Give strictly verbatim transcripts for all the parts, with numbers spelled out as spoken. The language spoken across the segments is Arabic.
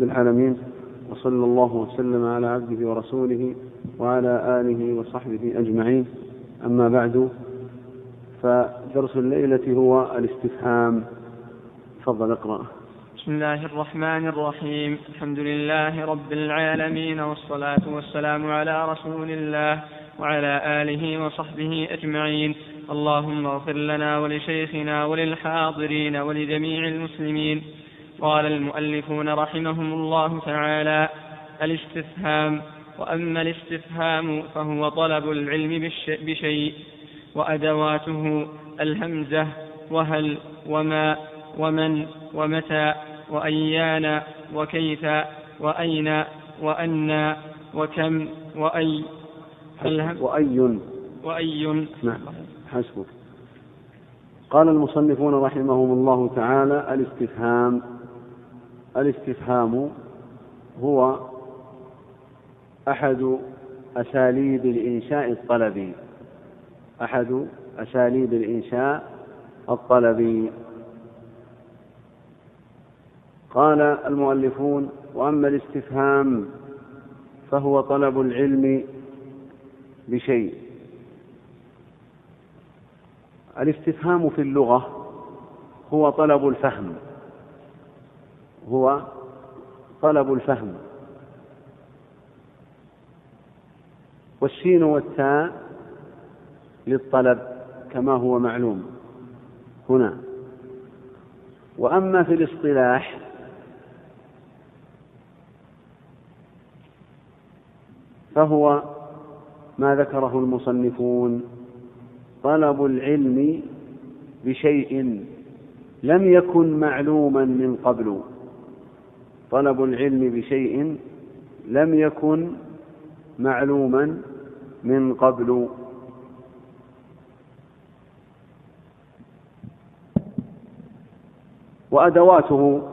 رب العالمين، وصلى الله وسلم على عبده ورسوله وعلى آله وصحبه أجمعين. أما بعد، فدرس الليلة هو الاستفهام. تفضل اقرأ. بسم الله الرحمن الرحيم. الحمد لله رب العالمين، والصلاة والسلام على رسول الله وعلى آله وصحبه أجمعين. اللهم اغفر لنا ولشيخنا وللحاضرين ولجميع المسلمين. قال المؤلفون رحمهم الله تعالى: الاستفهام. وأما الاستفهام فهو طلب العلم بشيء، وأدواته الهمزة وهل وما ومن ومتى وأيان وكيف وأين وأن وكم وأي وأي وأي نعم، حسبك. قال المصنفون رحمهم الله تعالى: الاستفهام. الاستفهام هو أحد أساليب الإنشاء الطلبي أحد أساليب الإنشاء الطلبي. قال المؤلفون: وأما الاستفهام فهو طلب العلم بشيء. الاستفهام في اللغة هو طلب الفهم هو طلب الفهم والسين والتاء للطلب كما هو معلوم هنا. وأما في الاصطلاح فهو ما ذكره المصنفون: طلب العلم بشيء لم يكن معلوما من قبل طلب العلم بشيء لم يكن معلوما من قبل. وأدواته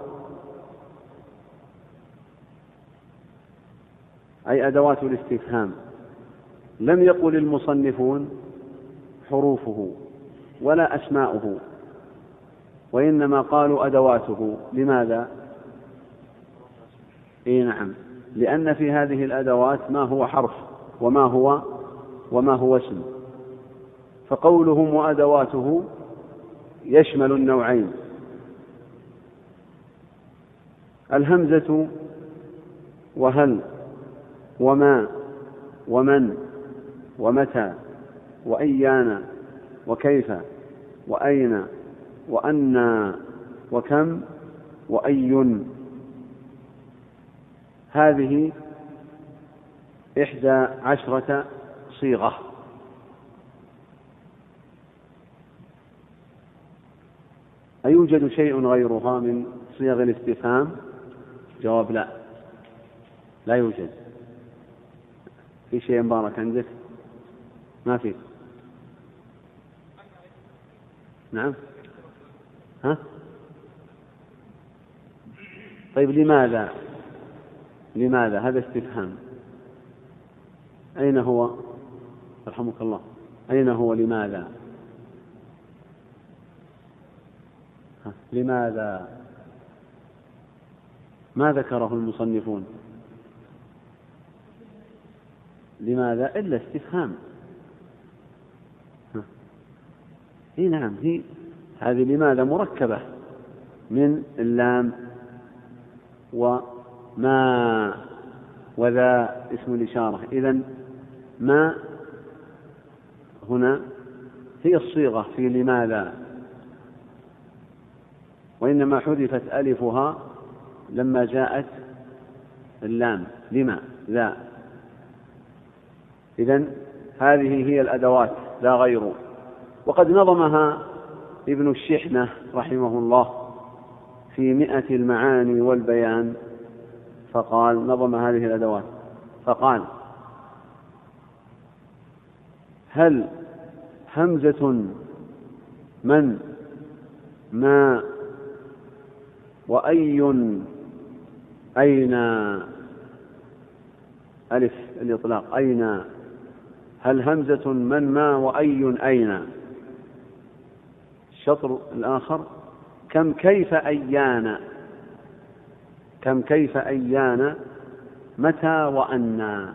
أي أدوات الاستفهام لم يقل المصنفون حروفه ولا أسماؤه، وإنما قالوا أدواته. لماذا؟ إيه نعم، لأن في هذه الأدوات ما هو حرف وما هو وما هو اسم، فقولهم وأدواته يشمل النوعين: الهمزة وهل وما ومن ومتى وأيان وكيف وأين وأن وكم وأي. هذه إحدى عشرة صيغة. أيوجد شيء غيرها من صيغ الاستفهام؟ جواب: لا، لا يوجد. في شيء مبارك عندك؟ ما في. نعم. ها؟ طيب، لماذا لماذا هذا استفهام؟ أين هو؟ رحمك الله، أين هو لماذا؟ ها؟ لماذا ما ذكره المصنفون؟ لماذا إلا استفهام. اي نعم، هي هذه لماذا مركبة من اللام وما وذا اسم الإشارة. إذن ما هنا هي الصيغة في لماذا، وإنما حذفت ألفها لما جاءت اللام لما ذا. إذن هذه هي الأدوات لا غير. وقد نظمها ابن الشحنة رحمه الله في مئة المعاني والبيان، فقال: نظم هذه الأدوات فقال: هل همزة من ما وأي أين. ألف الإطلاق أين. هل همزة من ما وأي أين. الشطر الآخر: كم كيف أيان. كم كيف أيان متى وأنى،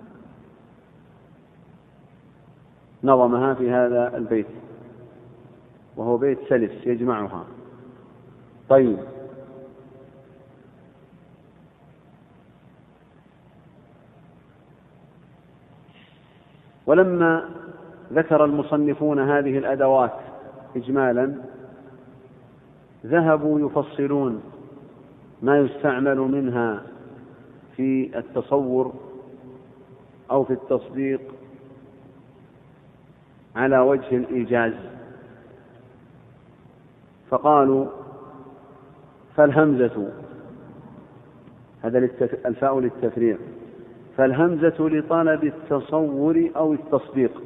نظمها في هذا البيت وهو بيت سلس يجمعها. طيب، ولما ذكر المصنفون هذه الأدوات إجمالا ذهبوا يفصلون ما يستعمل منها في التصور أو في التصديق على وجه الإيجاز، فقالوا: فالهمزة، هذا الفاء للتفريع، فالهمزة لطلب التصور أو التصديق،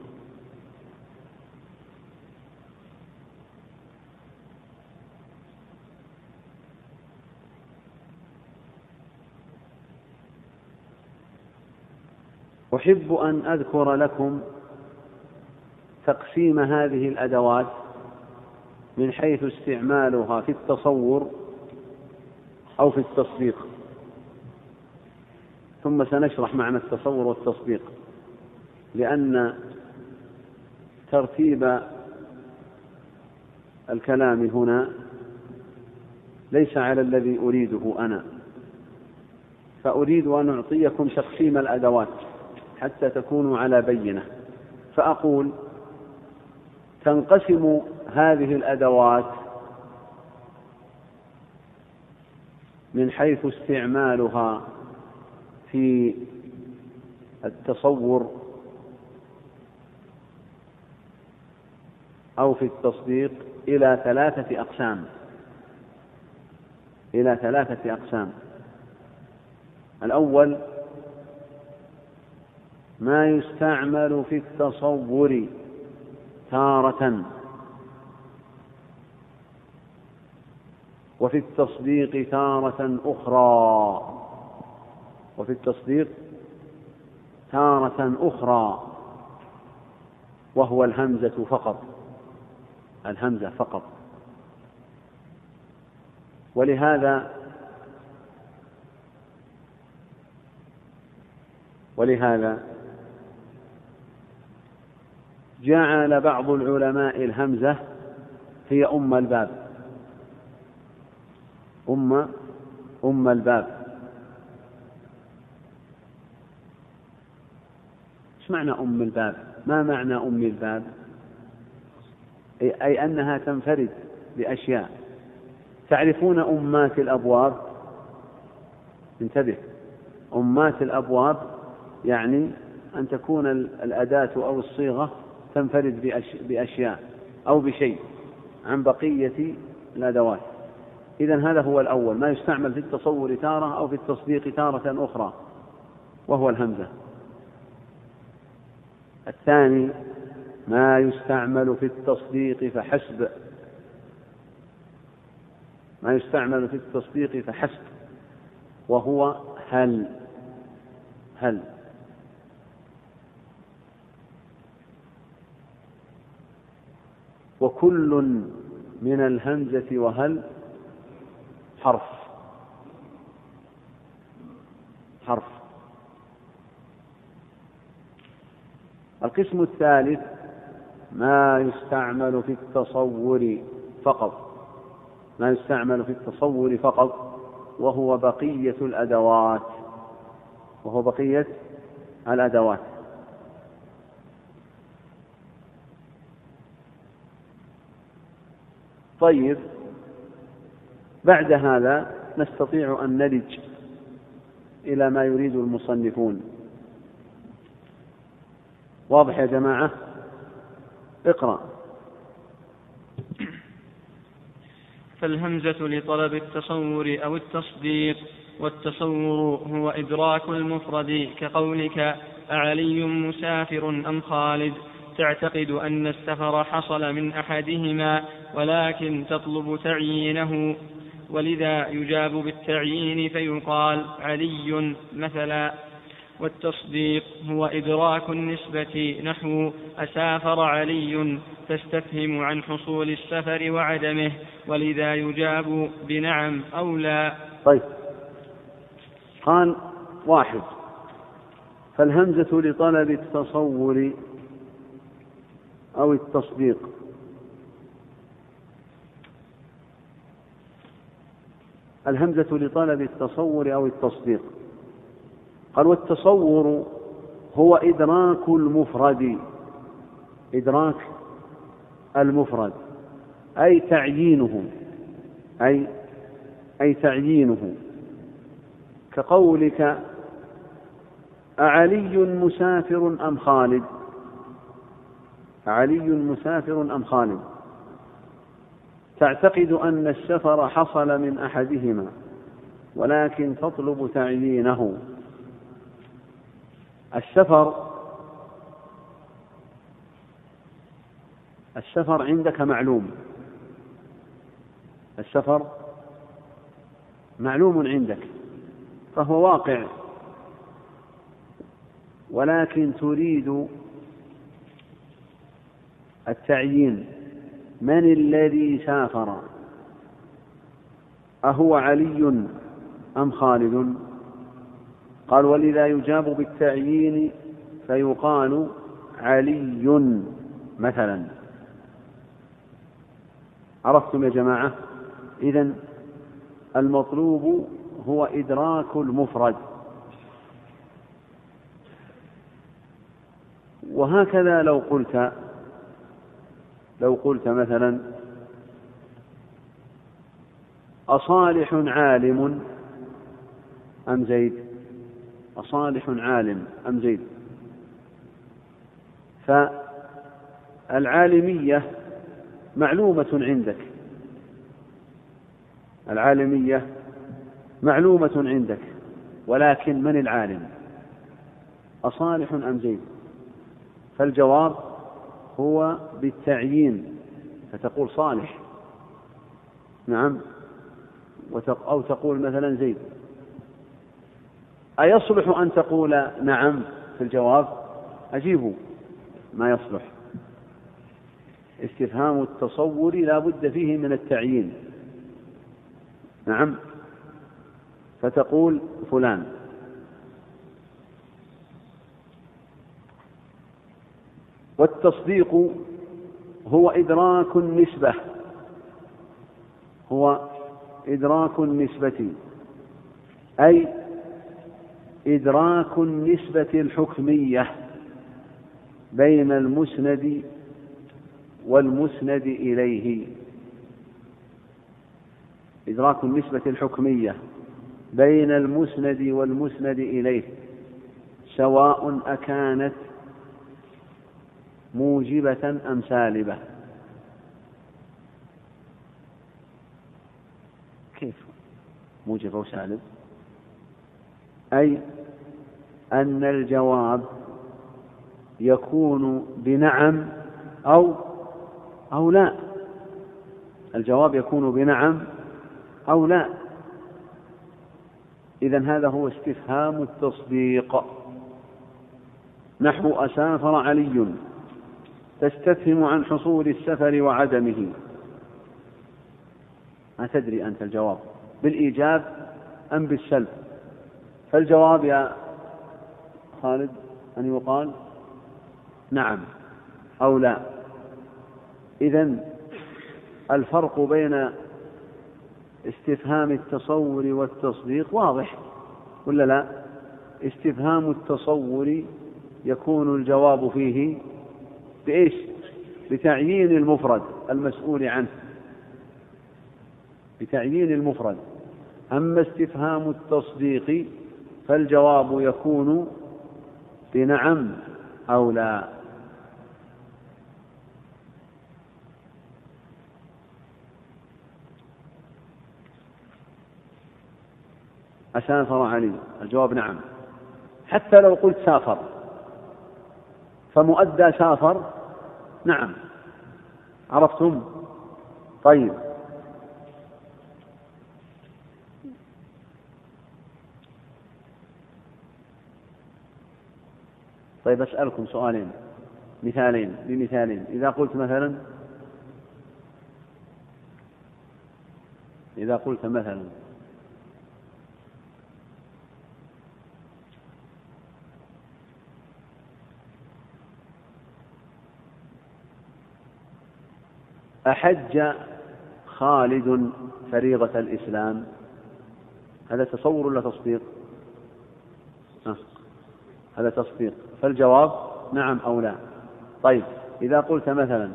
أحب أن أذكر لكم تقسيم هذه الأدوات من حيث استعمالها في التصور أو في التصديق، ثم سنشرح معنى التصور والتصديق، لأن ترتيب الكلام هنا ليس على الذي أريده أنا، فأريد أن أعطيكم تقسيم الأدوات حتى تكونوا على بينة. فأقول: تنقسم هذه الأدوات من حيث استعمالها في التصور أو في التصديق إلى ثلاثة أقسام إلى ثلاثة أقسام. الأول ما يستعمل في التصور تارة وفي التصديق تارة أخرى وفي التصديق تارة أخرى وهو الهمزة فقط، الهمزة فقط. ولهذا ولهذا جعل بعض العلماء الهمزة هي أم الباب، أم أم الباب. ايش معنى أم الباب؟ ما معنى أم الباب؟ أي أنها تنفرد بأشياء. تعرفون أمات الأبواب؟ انتبه، أمات الأبواب يعني أن تكون الأداة أو الصيغة تنفرد بأشياء أو بشيء عن بقية الأدوات. إذن هذا هو الأول، ما يستعمل في التصور تارة أو في التصديق تارة أخرى وهو الهمزة. الثاني ما يستعمل في التصديق فحسب، ما يستعمل في التصديق فحسب وهو هل هل وكل من الهمزة وهل حرف حرف. القسم الثالث ما يستعمل في التصور فقط، ما يستعمل في التصور فقط وهو بقية الأدوات وهو بقية الأدوات. طيب، بعد هذا نستطيع أن نلج إلى ما يريد المصنفون. واضح يا جماعة؟ اقرأ. فالهمزة لطلب التصور أو التصديق، والتصور هو إدراك المفرد كقولك: أعلي مسافر أم خالد، تعتقد أن السفر حصل من أحدهما ولكن تطلب تعيينه، ولذا يجاب بالتعيين فيقال علي مثلا. والتصديق هو إدراك النسبة، نحو أسافر علي، تستفهم عن حصول السفر وعدمه، ولذا يجاب بنعم أو لا. طيب، قال واحد: فالهمزة لطلب التصور أو التصديق. الهمزة لطلب التصور أو التصديق. قال: والتصور هو إدراك المفرد، إدراك المفرد أي تعيينه، أي أي تعيينه، كقولك: أعلي مسافر أم خالد؟ أعلي مسافر أم خالد؟ تعتقد أن السفر حصل من أحدهما، ولكن تطلب تعيينه. السفر السفر عندك معلوم، السفر معلوم عندك فهو واقع، ولكن تريد التعيين: من الذي سافر؟ أهو علي أم خالد؟ قال: ولذا يجاب بالتعيين فيقال علي مثلا. عرفتم يا جماعة؟ إذن المطلوب هو إدراك المفرد. وهكذا لو قلت لو قلت مثلا: أصالح عالم أم زيد؟ أصالح عالم أم زيد؟ فالعالمية معلومة عندك، العالمية معلومة عندك، ولكن من العالم؟ أصالح أم زيد؟ فالجواب هو بالتعيين، فتقول صالح، نعم، أو تقول مثلا زيد. أيصلح أن تقول نعم في الجواب؟ أجيبوا: ما يصلح. استفهام التصور لا بد فيه من التعيين، نعم، فتقول فلان. والتصديق هو إدراك النسبة، هو إدراك النسبة أي إدراك النسبة الحكمية بين المسند والمسند إليه. إدراك النسبة الحكمية بين المسند والمسند إليه، سواء أكانت موجبة أم سالبة. كيف موجب أو سالب؟ أي أن الجواب يكون بنعم أو أو لا، الجواب يكون بنعم أو لا. إذن هذا هو استفهام التصديق. نحو: أسافر علي، تستفهم عن حصول السفر وعدمه. ما تدري أنت الجواب بالإيجاب أم بالسلب، فالجواب يا خالد أن يقال نعم أو لا. إذن الفرق بين استفهام التصور والتصديق واضح ولا لا؟ استفهام التصور يكون الجواب فيه بإيش؟ بتعيين المفرد المسؤول عنه، بتعيين المفرد. أما استفهام التصديق فالجواب يكون بنعم أو لا. أسافر علي، الجواب نعم، حتى لو قلت سافر فمؤدى سافر نعم. عرفتم؟ طيب، طيب أسألكم سؤالين، مثالين بمثالين. إذا قلت مثلا إذا قلت مثلا أحج خالد فريضة الإسلام، هذا تصور ولا تصديق؟ أه. هذا تصديق، فالجواب نعم أو لا. طيب إذا قلت مثلا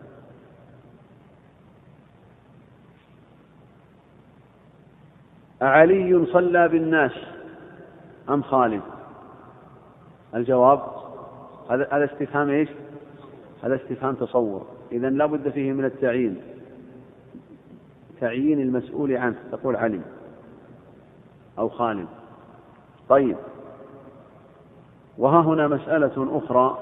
أعلي صلى بالناس أم خالد؟ الجواب هذا هذا استفهام إيش؟ هذا استفهام تصور، إذن لا بد فيه من التعيين، تعيين المسؤول عنه، تقول علي أو خالد. طيب وها هنا مسألة أخرى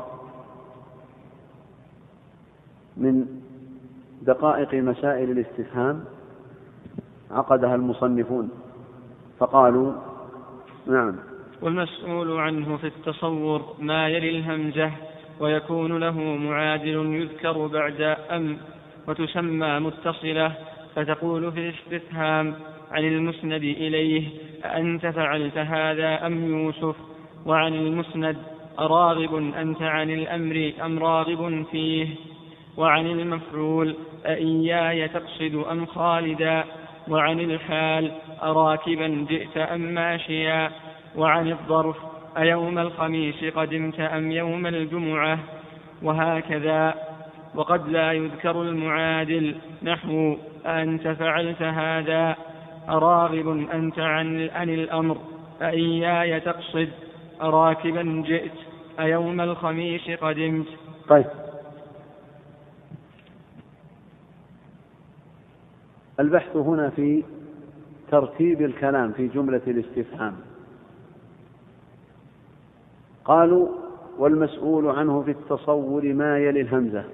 من دقائق مسائل الاستفهام عقدها المصنفون فقالوا نعم. والمسؤول عنه في التصور ما يلي الهمزة ويكون له معادل يذكر بعد أم وتسمى متصلة، فتقول في الاستفهام عن المسند إليه أأنت فعلت هذا أم يوسف، وعن المسند أراغب أنت عن الأمر أم راغب فيه، وعن المفعول أإياي تقصد أم خالدا، وعن الحال أراكبا جئت أم ماشيا، وعن الظرف أيوم الخميس قدمت أم يوم الجمعة، وهكذا. وقد لا يذكر المعادل نحو أنت فعلت هذا، أراغب أنت عن, عن الأمر أإياي تقصد، أراكبا جئت أيوم الخميس قدمت. طيب البحث هنا في ترتيب الكلام في جملة الاستفهام. قالوا والمسؤول عنه في التصور ما يلي الهمزة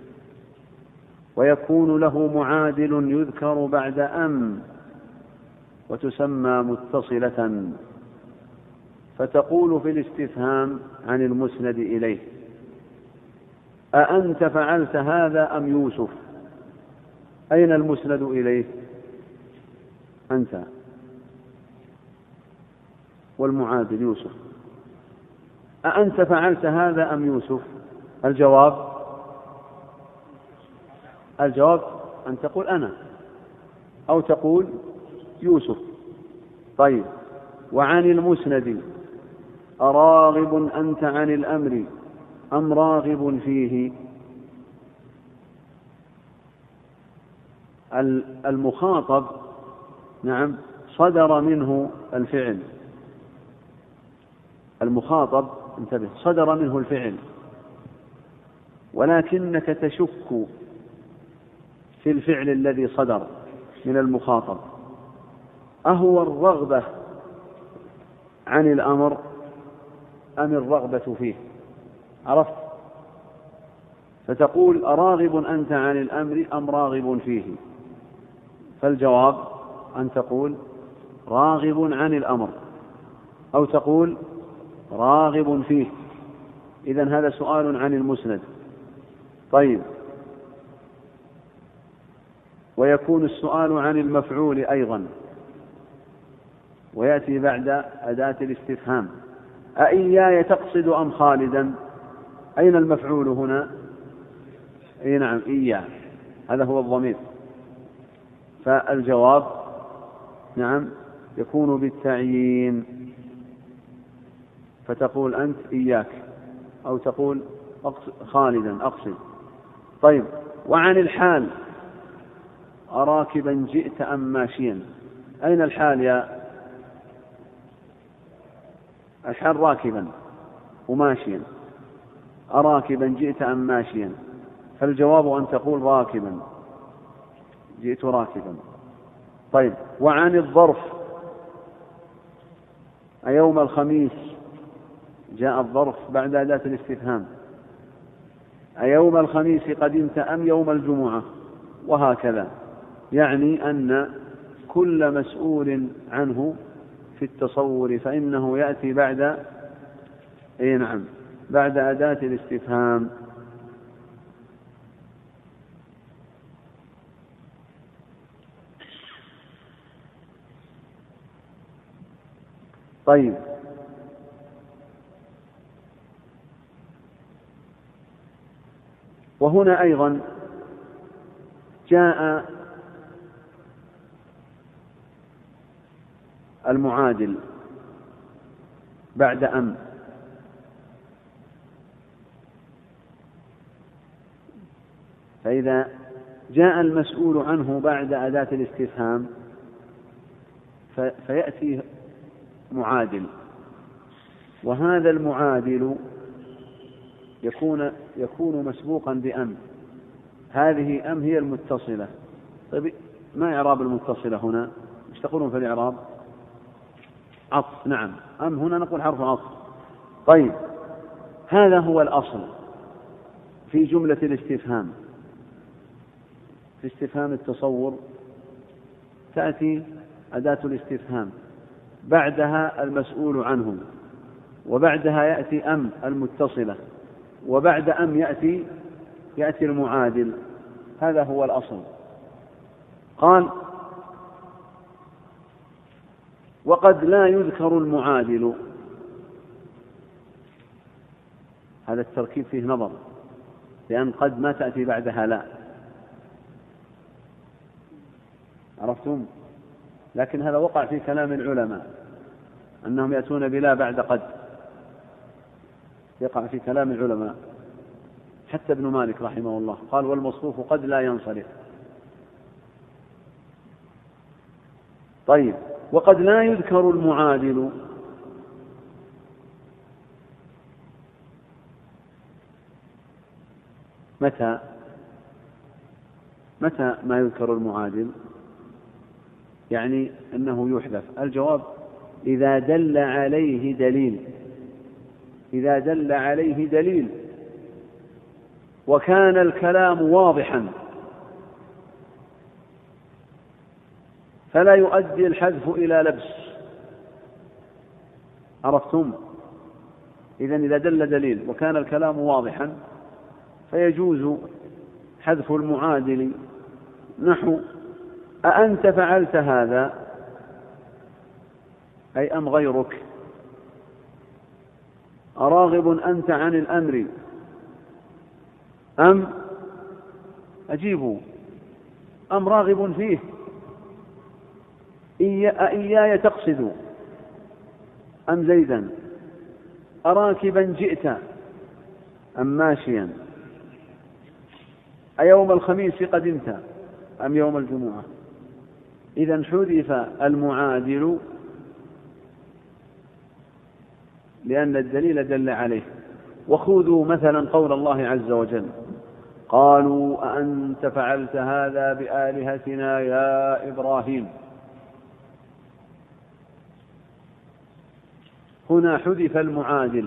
ويكون له معادل يذكر بعد أم وتسمى متصلة، فتقول في الاستفهام عن المسند إليه أأنت فعلت هذا أم يوسف؟ أين المسند إليه؟ أنت، والمعادل يوسف. أأنت فعلت هذا أم يوسف؟ الجواب الجواب أن تقول أنا أو تقول يوسف. طيب وعن المسند أراغب أنت عن الأمر أم راغب فيه؟ المخاطب نعم صدر منه الفعل، المخاطب انتبه صدر منه الفعل، ولكنك تشك في الفعل الذي صدر من المخاطب أهو الرغبة عن الأمر أم الرغبة فيه؟ عرفت؟ فتقول أراغب أنت عن الأمر أم راغب فيه؟ فالجواب أن تقول راغب عن الأمر أو تقول راغب فيه. إذن هذا سؤال عن المسند. طيب ويكون السؤال عن المفعول أيضا ويأتي بعد أداة الاستفهام أإياي تقصد أم خالدا؟ أين المفعول هنا؟ أي نعم إياه، هذا هو الضمير. فالجواب نعم يكون بالتعيين، فتقول أنت إياك أو تقول خالدا أقصد. طيب وعن الحال أراكبا جئت أم ماشيا؟ أين الحال يا الحال؟ راكبا وماشيا، أراكبا جئت أم ماشيا؟ فالجواب أن تقول راكبا جئت راكبا. طيب وعن الظرف أيوم الخميس؟ جاء الظرف بعد أداة الاستفهام أيوم الخميس قدمت أم يوم الجمعة؟ وهكذا. يعني أن كل مسؤول عنه في التصور فإنه يأتي بعد أي نعم بعد أداة الاستفهام. طيب وهنا أيضا جاء المعادل بعد أم، فإذا جاء المسؤول عنه بعد أداة الاستفهام فيأتي معادل، وهذا المعادل يكون يكون مسبوقا بأم. هذه أم هي المتصلة. طيب ما إعراب المتصلة هنا؟ ايش تقولون في الإعراب؟ عطف. نعم، أم هنا نقول حرف عطف. طيب هذا هو الأصل في جملة الاستفهام. في استفهام التصور تأتي أداة الاستفهام، بعدها المسؤول عنه، وبعدها يأتي أم المتصلة، وبعد أم يأتي يأتي المعادل. هذا هو الأصل. قال: وقد لا يذكر المعادل. هذا التركيب فيه نظر، لأن قد ما تأتي بعدها لا. عرفتم؟ لكن هذا وقع في كلام العلماء أنهم يأتون بلا بعد قد، يقع في كلام العلماء. حتى ابن مالك رحمه الله قال: والمصروف قد لا ينصرف. طيب، وقد لا يذكر المعادل. متى متى ما يذكر المعادل؟ يعني أنه يحذف. الجواب: إذا دل عليه دليل إذا دل عليه دليل وكان الكلام واضحا فلا يؤدي الحذف إلى لبس. عرفتم؟ إذن إذا دل دليل وكان الكلام واضحا فيجوز حذف المعادل، نحو: أأنت فعلت هذا، أي أم غيرك؟ أراغب أنت عن الأمر أم أجيبوا أم راغب فيه؟ أإياي تقصد أم زيدا؟ أراكبا جئت أم ماشيا؟ أيوم الخميس قدمت أم يوم الجمعة؟ إذن حذف المعادل لأن الدليل دل عليه. وخذوا مثلا قول الله عز وجل: قالوا أأنت فعلت هذا بآلهتنا يا إبراهيم. هنا حذف المعادل،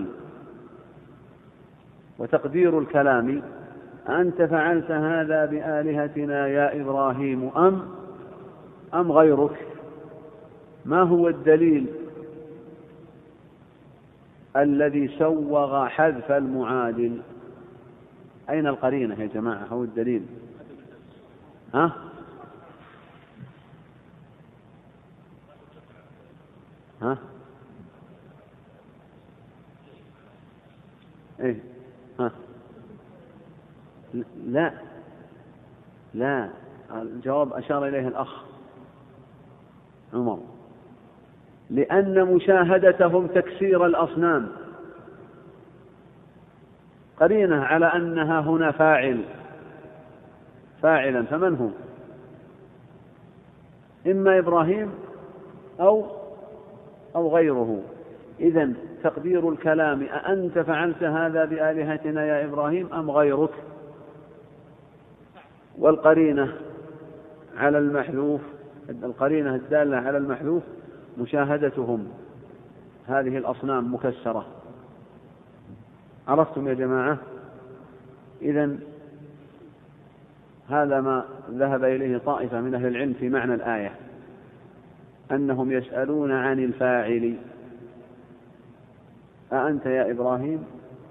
وتقدير الكلام: أنت فعلت هذا بآلهتنا يا إبراهيم أم أم غيرك؟ ما هو الدليل الذي سوغ حذف المعادل؟ أين القرينة يا جماعة؟ هو الدليل. ها؟ ها؟ إيه؟ ها؟ لا لا، الجواب أشار إليه الأخ عمر: لأن مشاهدتهم تكسير الأصنام قرينة على أنها هنا فاعل فاعلا، فمن هو؟ إما إبراهيم أو أو غيره. إذن تقدير الكلام: أأنت فعلت هذا بآلهتنا يا إبراهيم أم غيرك؟ والقرينة على المحذوف، القرينة الدالة على المحذوف مشاهدتهم هذه الأصنام مكسرة. عرفتم يا جماعة؟ إذن هذا ما ذهب إليه طائفة من أهل العلم في معنى الآية، أنهم يسألون عن الفاعل: أأنت يا إبراهيم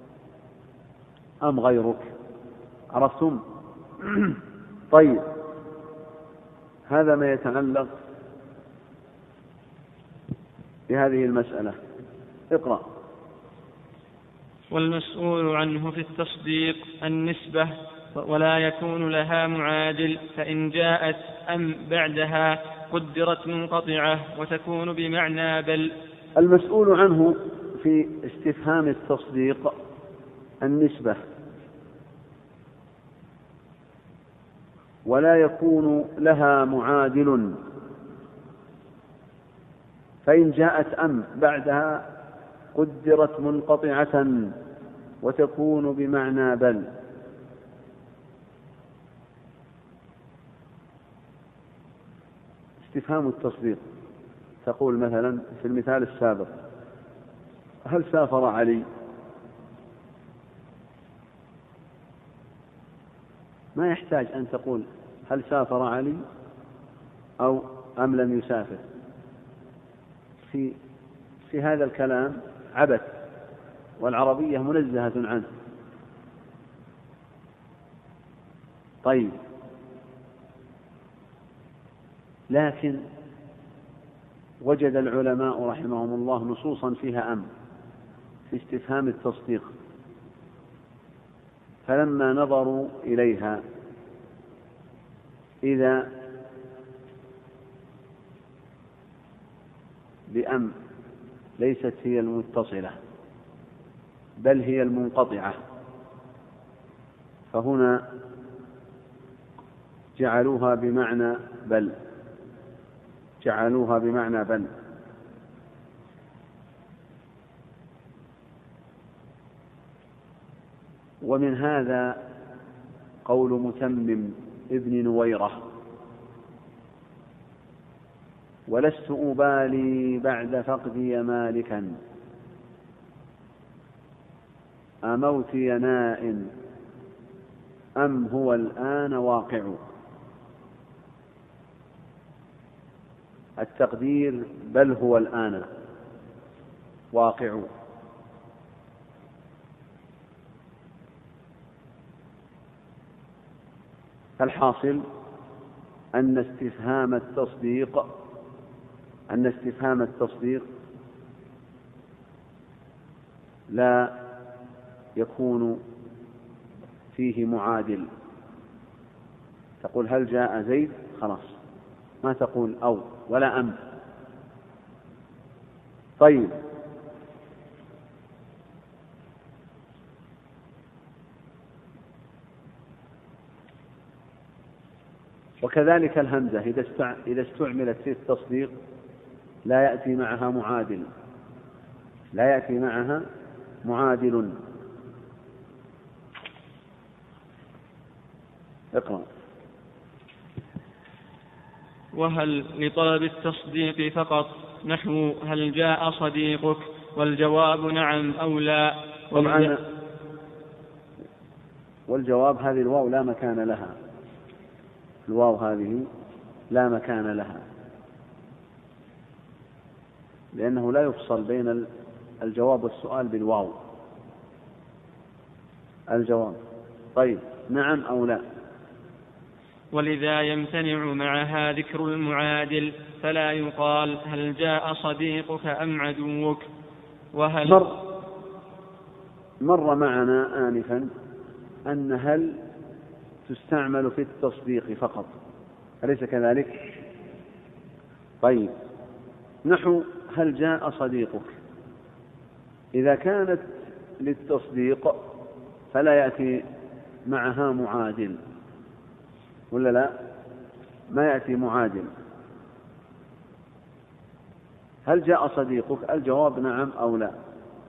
أم غيرك؟ عرفتم؟ طيب، هذا ما يتعلق بهذه المسألة. اقرأ. والمسؤول عنه في التصديق النسبة ولا يكون لها معادل، فإن جاءت أم بعدها قدرت منقطعة وتكون بمعنى بل. المسؤول عنه في استفهام التصديق النسبة، ولا يكون لها معادل، فإن جاءت أم بعدها قدرت منقطعة وتكون بمعنى بل. استفهام التصديق تقول مثلا في المثال السابق: هل سافر علي؟ ما يحتاج أن تقول هل سافر علي أو أم لم يسافر. في في هذا الكلام عبث، والعربية منزهة عنه. طيب، لكن وجد العلماء رحمهم الله نصوصا فيها أم في استفهام التصديق، فلما نظروا إليها إذا بأم ليست هي المتصلة بل هي المنقطعة، فهنا جعلوها بمعنى بل جعلوها بمعنى بل. ومن هذا قول متمم ابن نويرة: ولست أبالي بعد فقدي مالكا أموتي ناء أم هو الآن واقع. التقدير بل هو الآن واقع. فالحاصل أن استفهام التصديق أن استفهام التصديق لا يكون فيه معادل. تقول هل جاء زيد؟ خلاص، ما تقول أو ولا أم. طيب، وكذلك الهمزة إذا استعملت في التصديق لا يأتي معها معادل لا يأتي معها معادل. اقرأ. وهل لطلب التصديق فقط، نحو هل جاء صديقك، والجواب نعم أو لا. طبعا والجواب هذه الواو لا مكان لها، الواو هذه لا مكان لها، لأنه لا يفصل بين الجواب والسؤال بالواو. الجواب طيب نعم أو لا. ولذا يمتنع معها ذكر المعادل، فلا يقال هل جاء صديقك أم عدوك. وهل مر, مر معنا آنفا أن هل تستعمل في التصديق فقط، أليس كذلك؟ طيب، نحو هل جاء صديقك، إذا كانت للتصديق فلا يأتي معها معادل، ولا لا؟ ما يأتي معادل. هل جاء صديقك؟ الجواب نعم أو لا.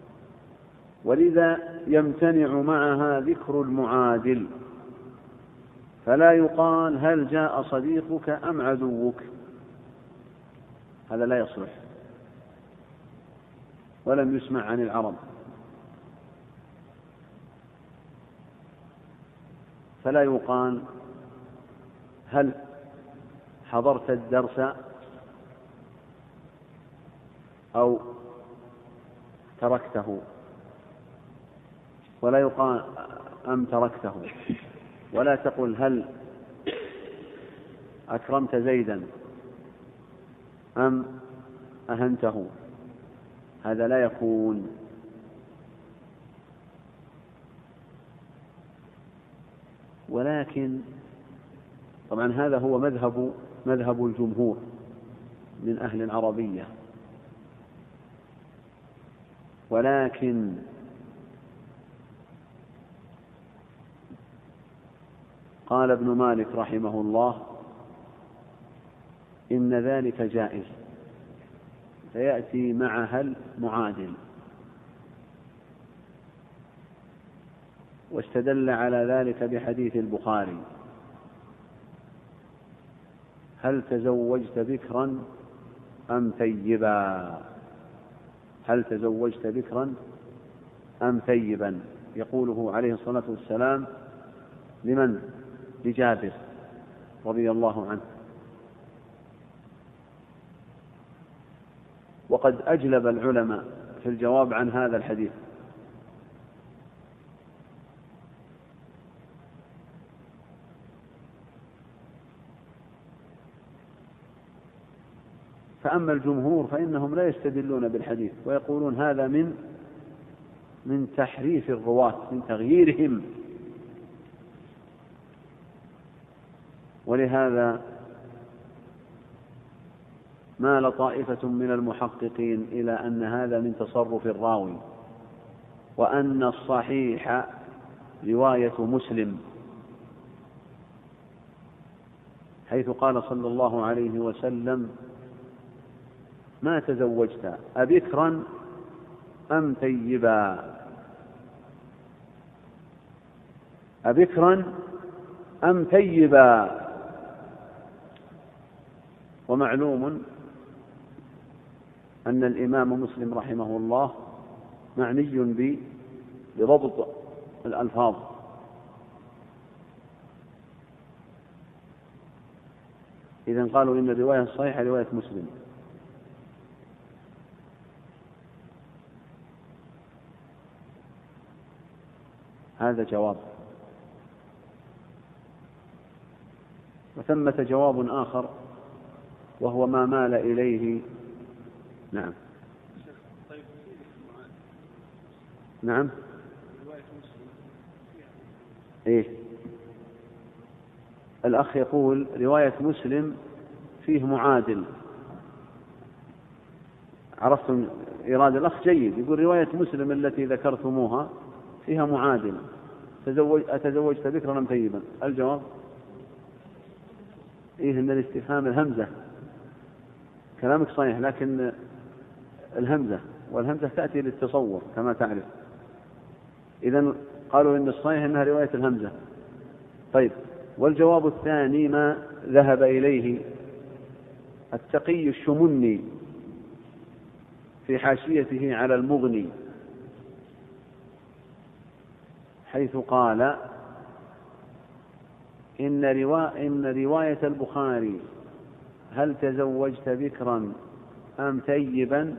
ولذا يمتنع معها ذكر المعادل، فلا يقال هل جاء صديقك أم عدوك، هذا لا يصلح ولم يسمع عن العرب. فلا يقال هل حضرت الدرس أو تركته، ولا يقال أم تركته، ولا تقل هل أكرمت زيدا أم أهنته، هذا لا يكون. ولكن طبعا هذا هو مذهب مذهب الجمهور من أهل العربية، ولكن قال ابن مالك رحمه الله إن ذلك جائز، فيأتي مع هل معادل، واستدل على ذلك بحديث البخاري: هل تزوجت بكرا أم ثيبا؟ هل تزوجت بكرا أم ثيبا؟ يقوله عليه الصلاة والسلام لمن؟ لجابر رضي الله عنه. وقد أجلب العلماء في الجواب عن هذا الحديث، فأما الجمهور فإنهم لا يستدلون بالحديث ويقولون هذا من من تحريف الرواة، من تغييرهم. ولهذا مال طائفة من المحققين إلى أن هذا من تصرف الراوي، وأن الصحيح رواية مسلم، حيث قال صلى الله عليه وسلم: ما تزوجت أبكرا أم ثيبا؟ أبكرا أم ثيبا؟ ومعلوم أن الإمام مسلم رحمه الله معني بضبط الألفاظ، إذن قالوا إن الرواية الصحيحة رواية مسلم. هذا جواب. وثمة جواب آخر وهو ما مال إليه. نعم نعم إيه الأخ يقول رواية مسلم فيه معادل. عرفتم إيراد الأخ جيد، يقول رواية مسلم التي ذكرتموها فيها معادل: تزوج أتزوجت بكرا أم ثيبا؟ الجواب إيه إن الاستفهام الهمزة. كلامك صحيح، لكن الهمزة والهمزة تأتي للتصور كما تعرف. إذن قالوا إن الصحيح إنها رواية الهمزة. طيب، والجواب الثاني ما ذهب إليه التقي الشمني في حاشيته على المغني، حيث قال إن, روا... إن رواية البخاري هل تزوجت بكرا أم ثيبا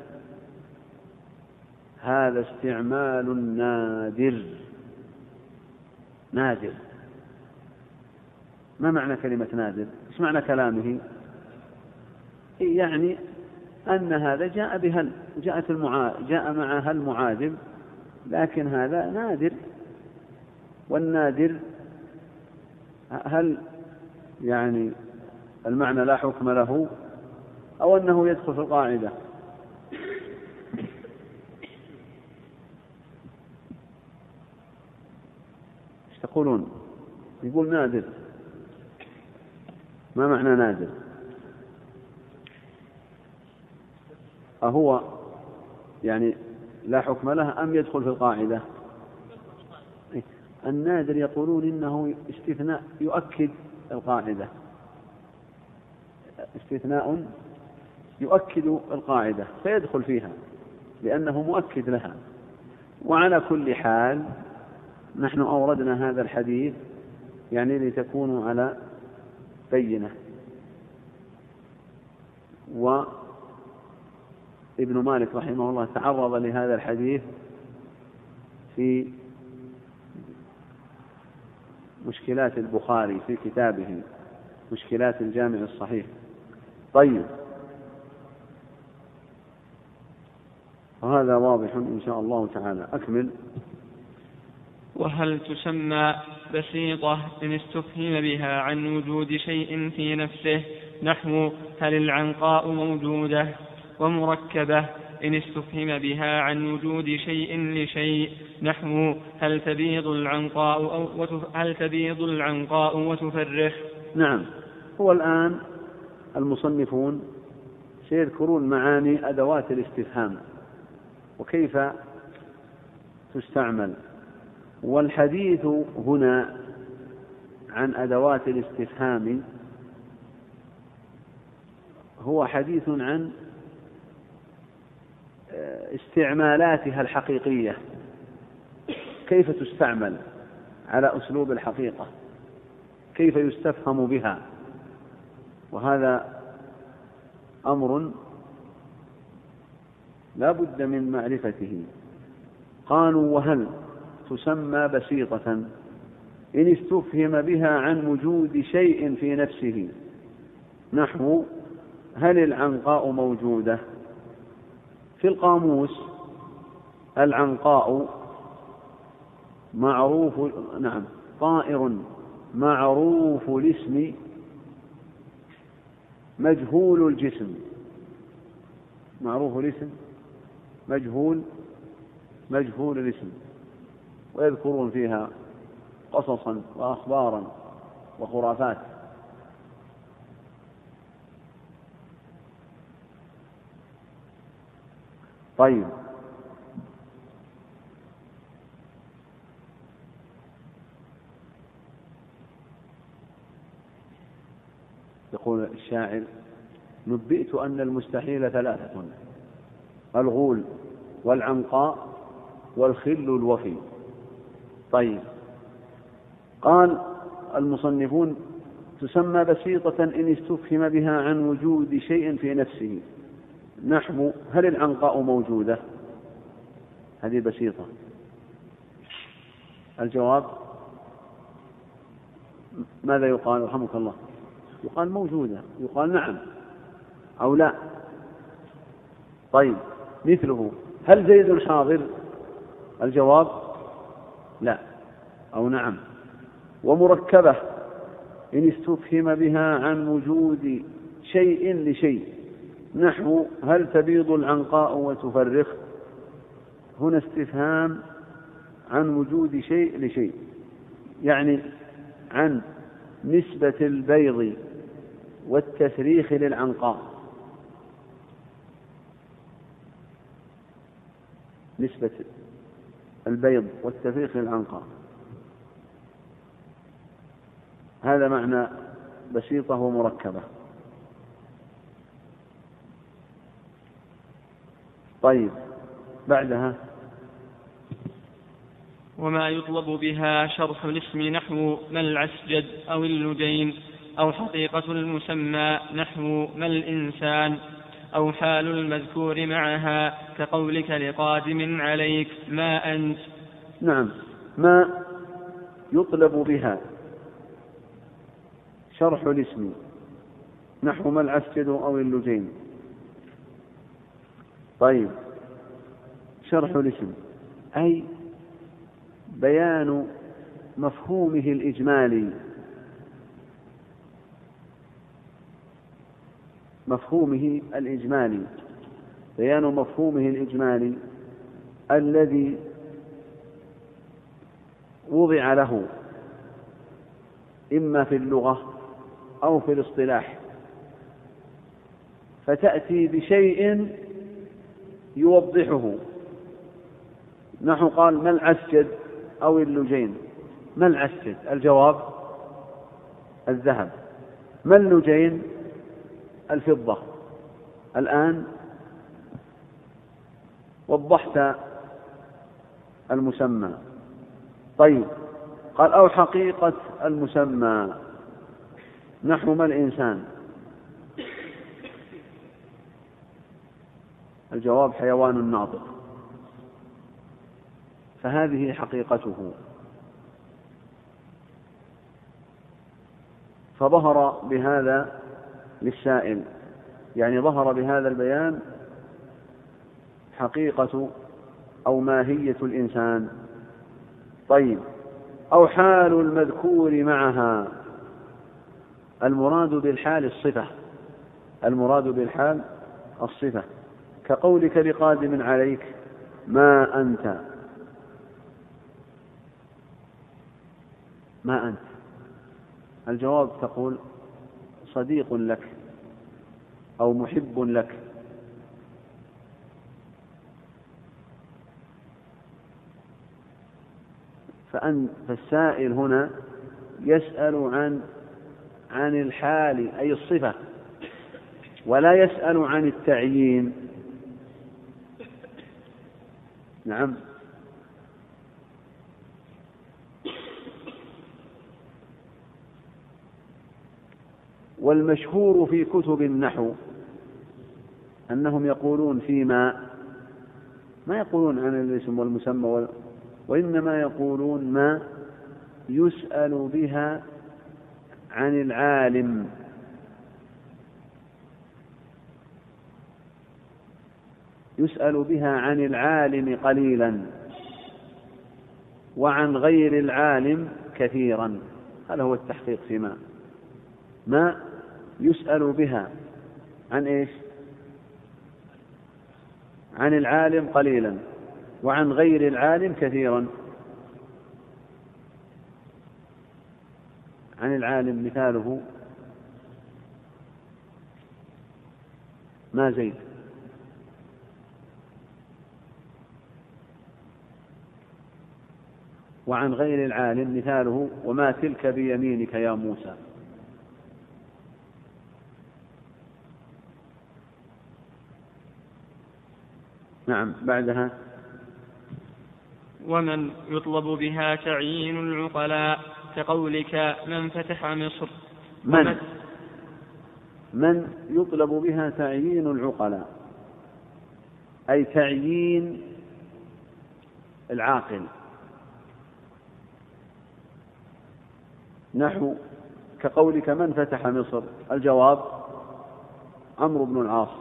هذا استعمال نادر. نادر. ما معنى كلمة نادر؟ إيش معنى كلامه؟ يعني أن هذا جاء بهل، جاءت المعا... جاء مع هل معادل، لكن هذا نادر. والنادر هل يعني المعنى لا حكم له أو أنه يدخل في القاعدة؟ ايش تقولون؟ يقول نادر. ما معنى نادر؟ أهو يعني لا حكم له أم يدخل في القاعدة؟ النادر يقولون إنه استثناء يؤكد القاعدة، استثناء يؤكد القاعدة فيدخل فيها لأنه مؤكد لها. وعلى كل حال نحن أوردنا هذا الحديث يعني لتكونوا على بينة. وابن مالك رحمه الله تعرض لهذا الحديث في مشكلات البخاري في كتابه مشكلات الجامع الصحيح. طيب، وهذا واضح إن شاء الله تعالى. أكمل. وهل تسمى بسيطة إن استفهم بها عن وجود شيء في نفسه، نحو هل العنقاء موجودة. ومركبة إن استفهم بها عن وجود شيء لشيء، نحو هل تبيض العنقاء أو هل تبيض العنقاء وتفرخ. نعم. هو الآن المصنفون سيذكرون معاني أدوات الاستفهام وكيف تستعمل، والحديث هنا عن أدوات الاستفهام هو حديث عن استعمالاتها الحقيقية، كيف تستعمل على أسلوب الحقيقة، كيف يستفهم بها، وهذا أمر لا بد من معرفته. قالوا وهل تسمى بسيطة إن استفهم بها عن وجود شيء في نفسه، نحو هل العنقاء موجودة. في القاموس العنقاء معروف نعم طائر معروف الاسم مجهول الجسم، معروف الاسم مجهول مجهول الاسم، ويذكرون فيها قصصا وأخبارا وخرافات. طيب، يقول الشاعر: نبئت أن المستحيل ثلاثة، الغول والعنقاء والخل الوفي. طيب، قال المصنفون: تسمى بسيطة إن استفهم بها عن وجود شيء في نفسه، نحو هل العنقاء موجودة. هذه بسيطة. الجواب ماذا يقال؟ رحمك الله. يقال موجودة، يقال نعم أو لا. طيب، مثله هل زيد حاضر؟ الجواب لا أو نعم. ومركبة إن استفهم بها عن وجود شيء لشيء، نحو هل تبيض العنقاء وتفرخ. هنا استفهام عن وجود شيء لشيء، يعني عن نسبة البيض والتفريخ للعنقاء، نسبة البيض والتفريخ للعنقاء. هذا معنى بسيطة ومركبة. طيب، بعدها وما يطلب بها شرح الاسم، نحو ما العسجد أو اللجين، أو حقيقة المسمى نحو ما الإنسان، أو حال المذكور معها كقولك لقادم عليك ما أنت. نعم، ما يطلب بها شرح الاسم نحو ما العسجد أو اللجين. طيب، شرح الاسم أي بيان مفهومه الإجمالي، مفهومه الإجمالي بيان مفهومه الإجمالي الذي وضع له إما في اللغة أو في الاصطلاح، فتأتي بشيء يوضحه. نحو قال ما العسجد أو اللجين. ما العسجد؟ الجواب الذهب. ما اللجين؟ الفضة. الآن وضحت المسمى. طيب، قال أو حقيقة المسمى نحو ما الإنسان. الجواب حيوان ناطق، فهذه حقيقته. فظهر بهذا للسائل، يعني ظهر بهذا البيان حقيقة أو ماهية الإنسان. طيب، أو حال المذكور معها. المراد بالحال الصفة، المراد بالحال الصفة، كقولك لقادم عليك ما أنت، ما أنت، الجواب تقول صديق لك أو محب لك. فأن فالسائل هنا يسأل عن عن الحال أي الصفة، ولا يسأل عن التعيين. نعم. والمشهور في كتب النحو أنهم يقولون فيما، ما يقولون عن الاسم والمسمى، وإنما يقولون ما يسأل بها عن العالم. يسأل بها عن العالم قليلا وعن غير العالم كثيرا. هذا هو التحقيق فيما، ما يسأل بها عن إيش؟ عن العالم قليلا وعن غير العالم كثيرا. عن العالم مثاله ما زيد، وعن غير العالم مثاله وما تلك بيمينك يا موسى. نعم. بعدها ومن يطلب بها تعيين العقلاء كقولك من فتح مصر. من من يطلب بها تعيين العقلاء أي تعيين العاقل، نحو كقولك من فتح مصر، الجواب عمرو بن العاص.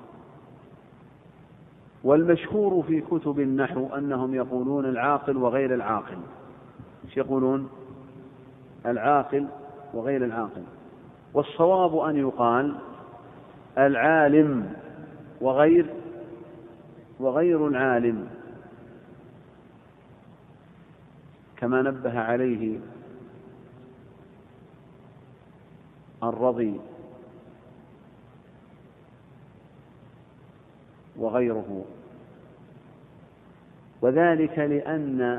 والمشهور في كتب النحو أنهم يقولون العاقل وغير العاقل. ايش يقولون؟ العاقل وغير العاقل. والصواب أن يقال العالم وغير وغير العالم، كما نبه عليه الرضي وغيره، وذلك لأن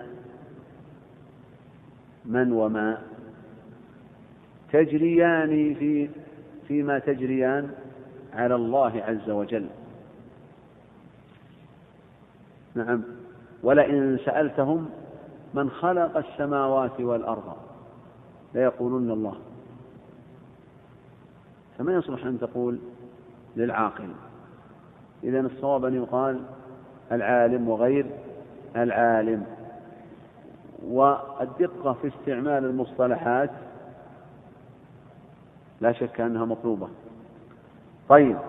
من وما تجريان في فيما تجريان على الله عز وجل. نعم. ولئن سألتهم من خلق السماوات والأرض ليقولون الله. فما يصلح أن تقول للعاقل. إذن الصواب أن يقال العالم وغير العالم. والدقة في استعمال المصطلحات لا شك أنها مطلوبة. طيب،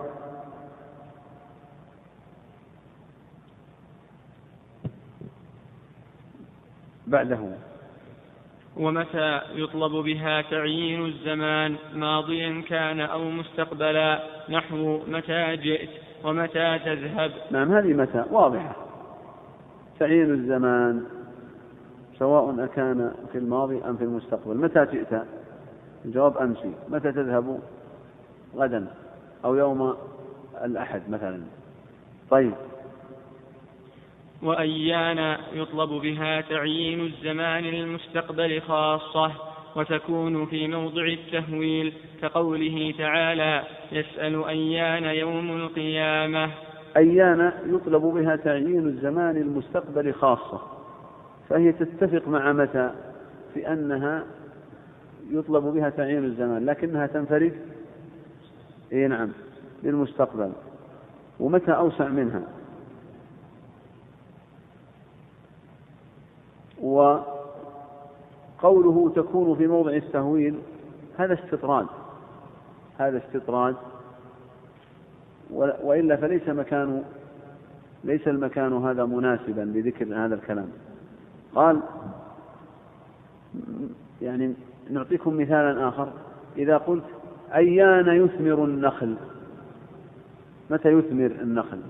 بعده ومتى يطلب بها تعيين الزمان ماضيا كان أو مستقبلا، نحو متى جئت ومتى تذهب. نعم، هذه متى واضحة. تعيين الزمان سواء أكان في الماضي أم في المستقبل. متى جئت؟ الجواب أمسي. متى تذهب؟ غدا أو يوم الأحد مثلا. طيب. وأيان يطلب بها تعيين الزمان المستقبل خاصة، وتكون في موضع التهويل كقوله تعالى يسأل أيان يوم القيامة. أيان يطلب بها تعيين الزمان المستقبل خاصة، فهي تتفق مع متى في أنها يطلب بها تعيين الزمان، لكنها تنفرد إيه نعم للمستقبل. ومتى أوسع منها. وقوله تكون في موضع التهويل هذا استطراد، هذا استطراد، وإلا فليس مكان ليس المكان هذا مناسبا لذكر هذا الكلام. قال يعني نعطيكم مثالا آخر. إذا قلت أيان يثمر النخل، متى يثمر النخل؟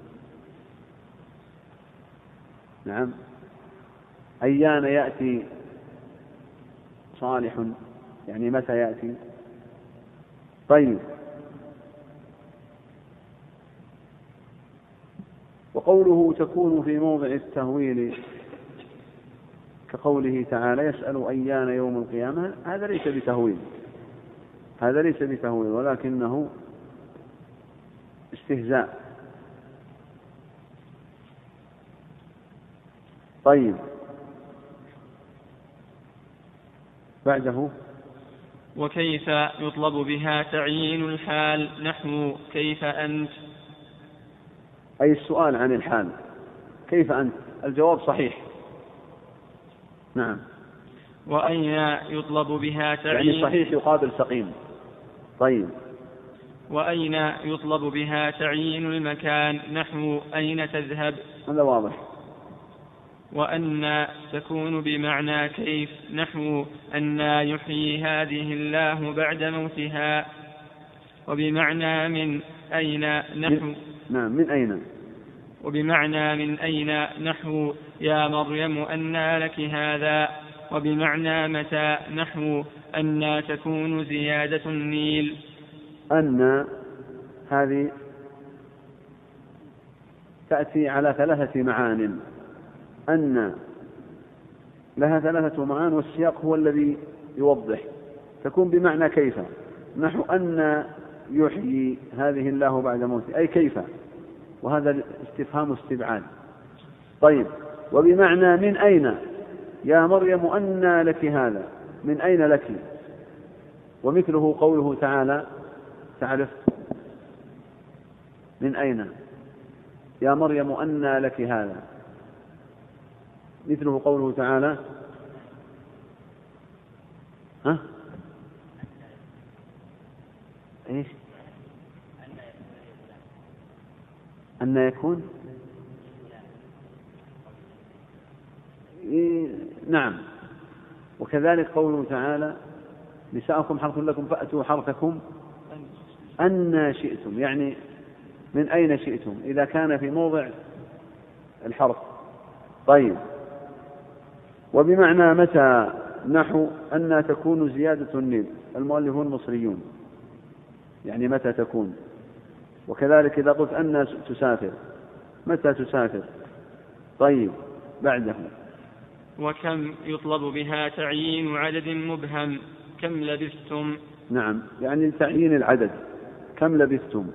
نعم، أيان يأتي صالح، يعني متى يأتي؟ طيب، وقوله تكون في موضع التهويل كقوله تعالى يسأل أيان يوم القيامة، هذا ليس بتهويل، هذا ليس بتهويل ولكنه استهزاء. طيب، بعده وكيف يطلب بها تعيين الحال، نحو كيف أنت، أي السؤال عن الحال، كيف أنت؟ الجواب صحيح. نعم. وأين يطلب بها تعيين، يعني صحيح يقابل سقيم. طيب، وأين يطلب بها تعيين المكان، نحو أين تذهب، هذا واضح. وأن تكون بمعنى كيف، نحو أن يحيي هذه الله بعد موتها. وبمعنى من أين، نحو نعم من أين، وبمعنى من أين، نحو يا مريم أنى لك هذا. وبمعنى متى، نحو أن تكون زيادة النيل. أن هذه تأتي على ثلاثة معان، أن لها ثلاثة معان والسياق هو الذي يوضح. تكون بمعنى كيف، نحو أن يحيي هذه الله بعد موته، أي كيف، وهذا استفهام استبعاد. طيب، وبمعنى من أين، يا مريم أنى لك هذا، من أين لك؟ ومثله قوله تعالى تعرف من أين، يا مريم أنى لك هذا، مثله قوله تعالى ها ايش أن يكون إيه نعم. وكذلك قوله تعالى نساؤكم حرث لكم فأتوا حرثكم أن شئتم، يعني من أين شئتم إذا كان في موضع الحرث. طيب، وبمعنى متى، نحو أن تكون زيادة النيل، المؤلفون المصريون، يعني متى تكون. وكذلك إذا قلت أن تسافر، متى تسافر. طيب، بعده وكم يطلب بها تعيين عدد مبهم، كم لبثتم. نعم، يعني تعيين العدد، كم لبثتم.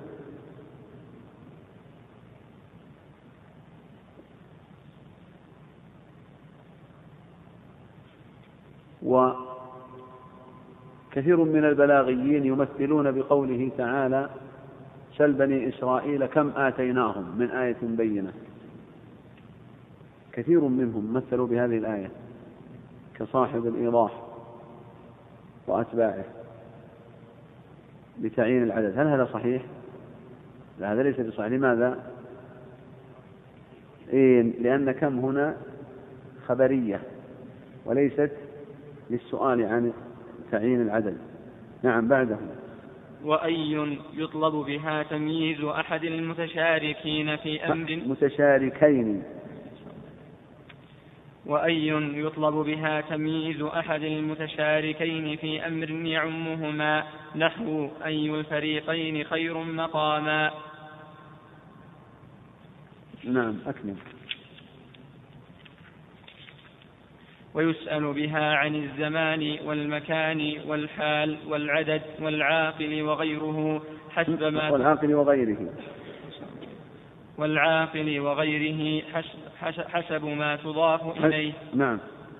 وكثير من البلاغيين يمثلون بقوله تعالى سل بني إسرائيل كم آتيناهم من آية بينة، كثير منهم مثلوا بهذه الآية كصاحب الإيضاح وأتباعه بتعيين العدد. هل هذا صحيح؟ لا، هذا ليس بصحيح. لماذا؟ إيه؟ لأن كم هنا خبرية وليست للسؤال عن تعيين العدد. نعم، بعده وأي يطلب بها تمييز أحد المتشاركين في أمر متشاركين وأي يطلب بها تمييز أحد المتشاركين في أمر يعمهما، نحو أي الفريقين خير مقاما. نعم، أكمل. ويسأل بها عن الزمان والمكان والحال والعدد والعاقل وغيره حسب ما والعاقل وغيره والعاقل وغيره حسب ما تضاف إليه. نعم،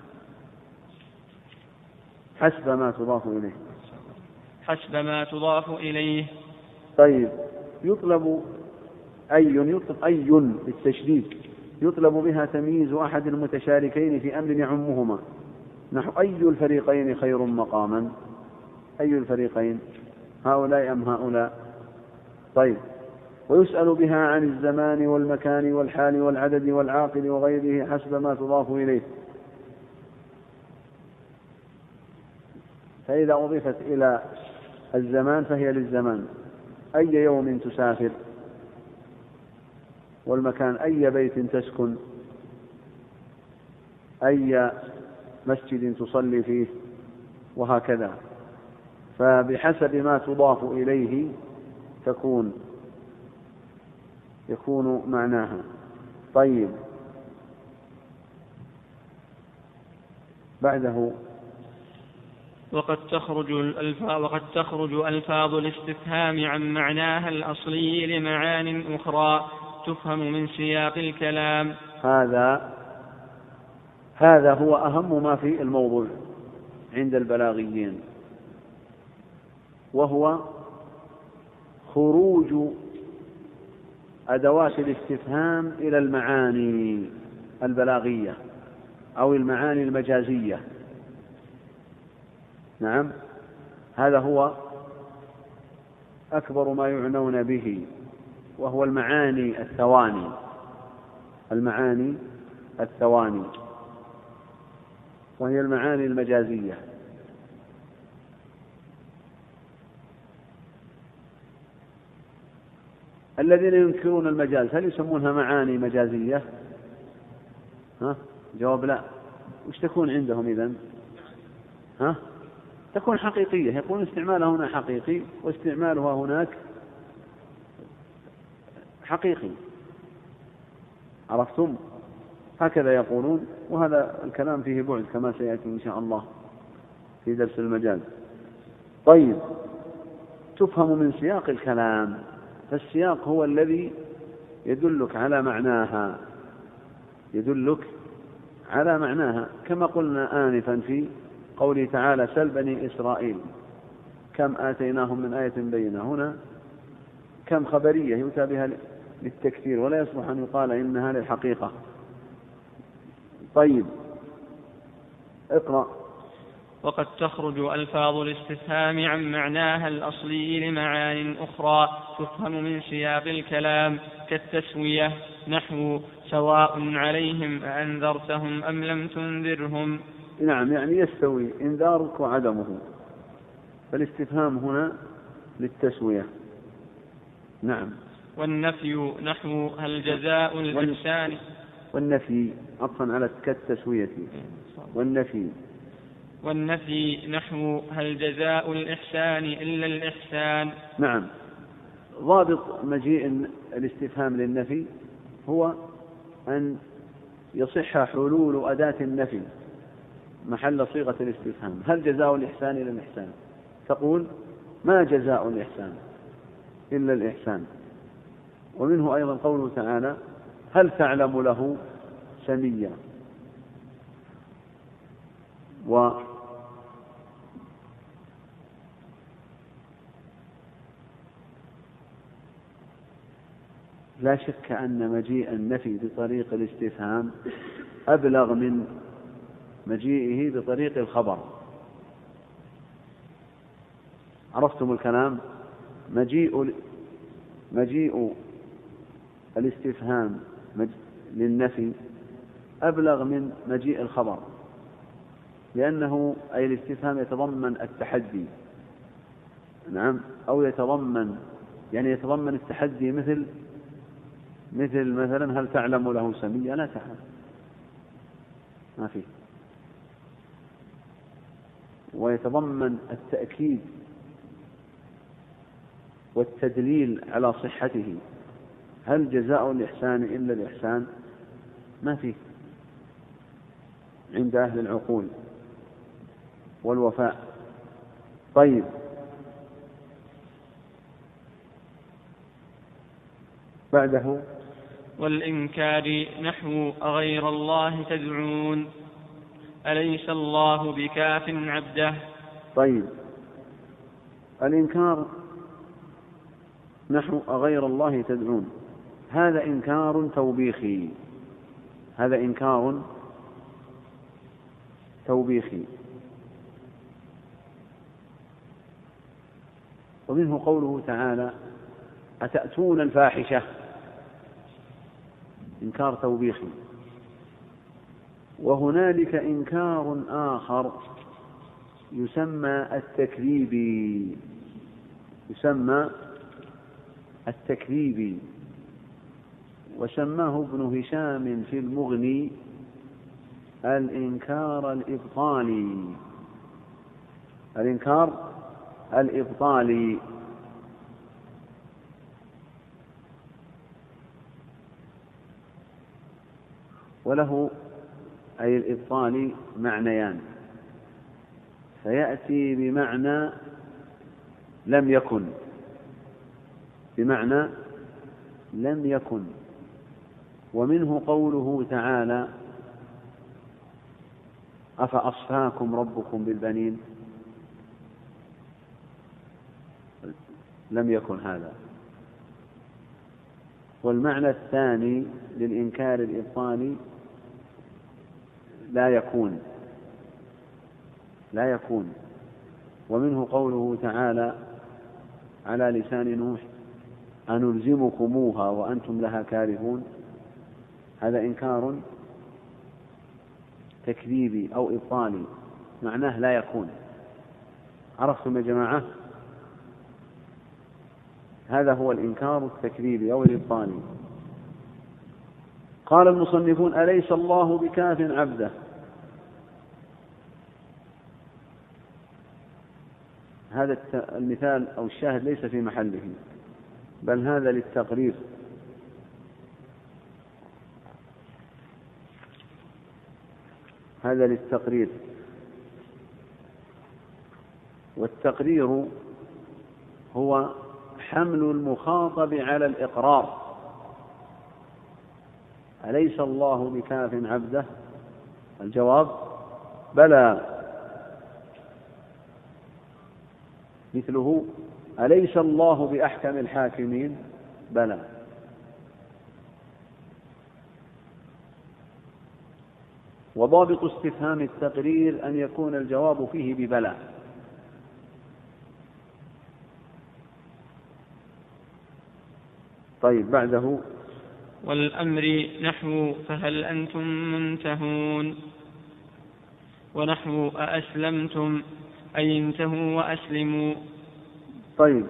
حسب ما تضاف إليه حسب ما تضاف إليه. طيب، يطلب أي يطلب أي بالتشديد، يطلب بها تمييز أحد المتشاركين في أمر يعمهما، نحو أي الفريقين خير مقاما. أي الفريقين، هؤلاء أم هؤلاء؟ طيب، ويسأل بها عن الزمان والمكان والحال والعدد والعاقل وغيره حسب ما تضاف إليه. فإذا أضيفت إلى الزمان فهي للزمان. أي يوم تسافر، والمكان أي بيت تسكن، أي مسجد تصلي فيه، وهكذا. فبحسب ما تضاف إليه تكون يكون معناها. طيب، بعده وقد تخرج الألفاظ وقد تخرج ألفاظ الاستفهام عن معناها الأصلي لمعان أخرى تفهم من سياق الكلام. هذا هذا هو أهم ما في الموضوع عند البلاغيين، وهو خروج أدوات الاستفهام إلى المعاني البلاغية أو المعاني المجازية. نعم، هذا هو أكبر ما يعنون به، وهو المعاني الثواني المعاني الثواني وهي المعاني المجازية. الذين ينكرون المجاز هل يسمونها معاني مجازية؟ ها؟ جواب لا. وش تكون عندهم إذن؟ ها؟ تكون حقيقية. يقولون استعمالها هنا حقيقي واستعمالها هناك حقيقي. عرفتم؟ هكذا يقولون، وهذا الكلام فيه بعد كما سيأتي إن شاء الله في درس المجاز. طيب، تفهم من سياق الكلام، فالسياق هو الذي يدلك على معناها يدلك على معناها كما قلنا آنفا في قوله تعالى: سل بني إسرائيل كم آتيناهم من آية بينة. هنا كم خبرية يؤتى بها للتكثير، ولا يصلح أن يقال إنها للحقيقة. طيب، اقرأ. وقد تخرج ألفاظ الاستفهام عن معناها الأصلي لمعان أخرى تفهم من سياق الكلام، كالتسوية، نحو سواء عليهم أأنذرتهم أم لم تنذرهم. نعم، يعني يستوي إنذارك وعدمه، فالاستفهام هنا للتسوية. نعم. والنفي، نحو هل جزاء الإحسان. والنفي عطفا على كالتسوية. والنفي والنفي نحو هل جزاء الإحسان إلا الإحسان. نعم. ضابط مجيء الاستفهام للنفي هو أن يصح حلول أداة النفي محل صيغة الاستفهام. هل جزاء الإحسان إلا الإحسان؟ تقول ما جزاء الإحسان إلا الإحسان. ومنه أيضا قوله تعالى: هل تعلم له سميا. و لا شك أن مجيء النفي بطريق الاستفهام أبلغ من مجيئه بطريق الخبر. عرفتم الكلام؟ مجيء مجيء الاستفهام للنفي أبلغ من مجيء الخبر، لأنه أي الاستفهام يتضمن التحدي. نعم، أو يتضمن يعني يتضمن التحدي، مثل مثل مثلا هل تعلم له سميا؟ لا تعلم، ما فيه. ويتضمن التأكيد والتدليل على صحته. هل جزاء الإحسان إلا الإحسان؟ ما فيه عند أهل العقول والوفاء. طيب، بعده والإنكار، نحو أغير الله تدعون أليس الله بكاف عبده. طيب، الإنكار نحو أغير الله تدعون، هذا إنكار توبيخي هذا إنكار توبيخي. ومنه قوله تعالى: أتأتون الفاحشة، إنكار توبيخي. وهنالك إنكار آخر يسمى التكذيبي، يسمى التكذيبي، وسماه ابن هشام في المغني الإنكار الإبطالي، الإنكار الإبطالي. وله أي الإبطالي معنيان، فيأتي بمعنى لم يكن، بمعنى لم يكن، ومنه قوله تعالى أفأصفاكم ربكم بالبنين، لم يكن هذا. والمعنى الثاني للإنكار الإبطالي لا يكون، لا يكون، ومنه قوله تعالى على لسان نوح أنلزمكموها وأنتم لها كارهون، هذا إنكار تكذيبي أو إبطالي، معناه لا يكون. عرفتم يا جماعة؟ هذا هو الإنكار التكذيبي أو الإبطالي. قال المصنفون أليس الله بكاف عبده، هذا المثال أو الشاهد ليس في محله، بل هذا للتقرير. هذا للتقرير، والتقرير هو حمل المخاطب على الإقرار. أليس الله بكاف عبده؟ الجواب بلى. مثله أليس الله بأحكم الحاكمين؟ بلى. وضابط استفهام التقرير أن يكون الجواب فيه ببلى. طيب بعده والأمر نحو فهل أنتم منتهون، ونحو أأسلمتم أي انتهوا وأسلموا. طيب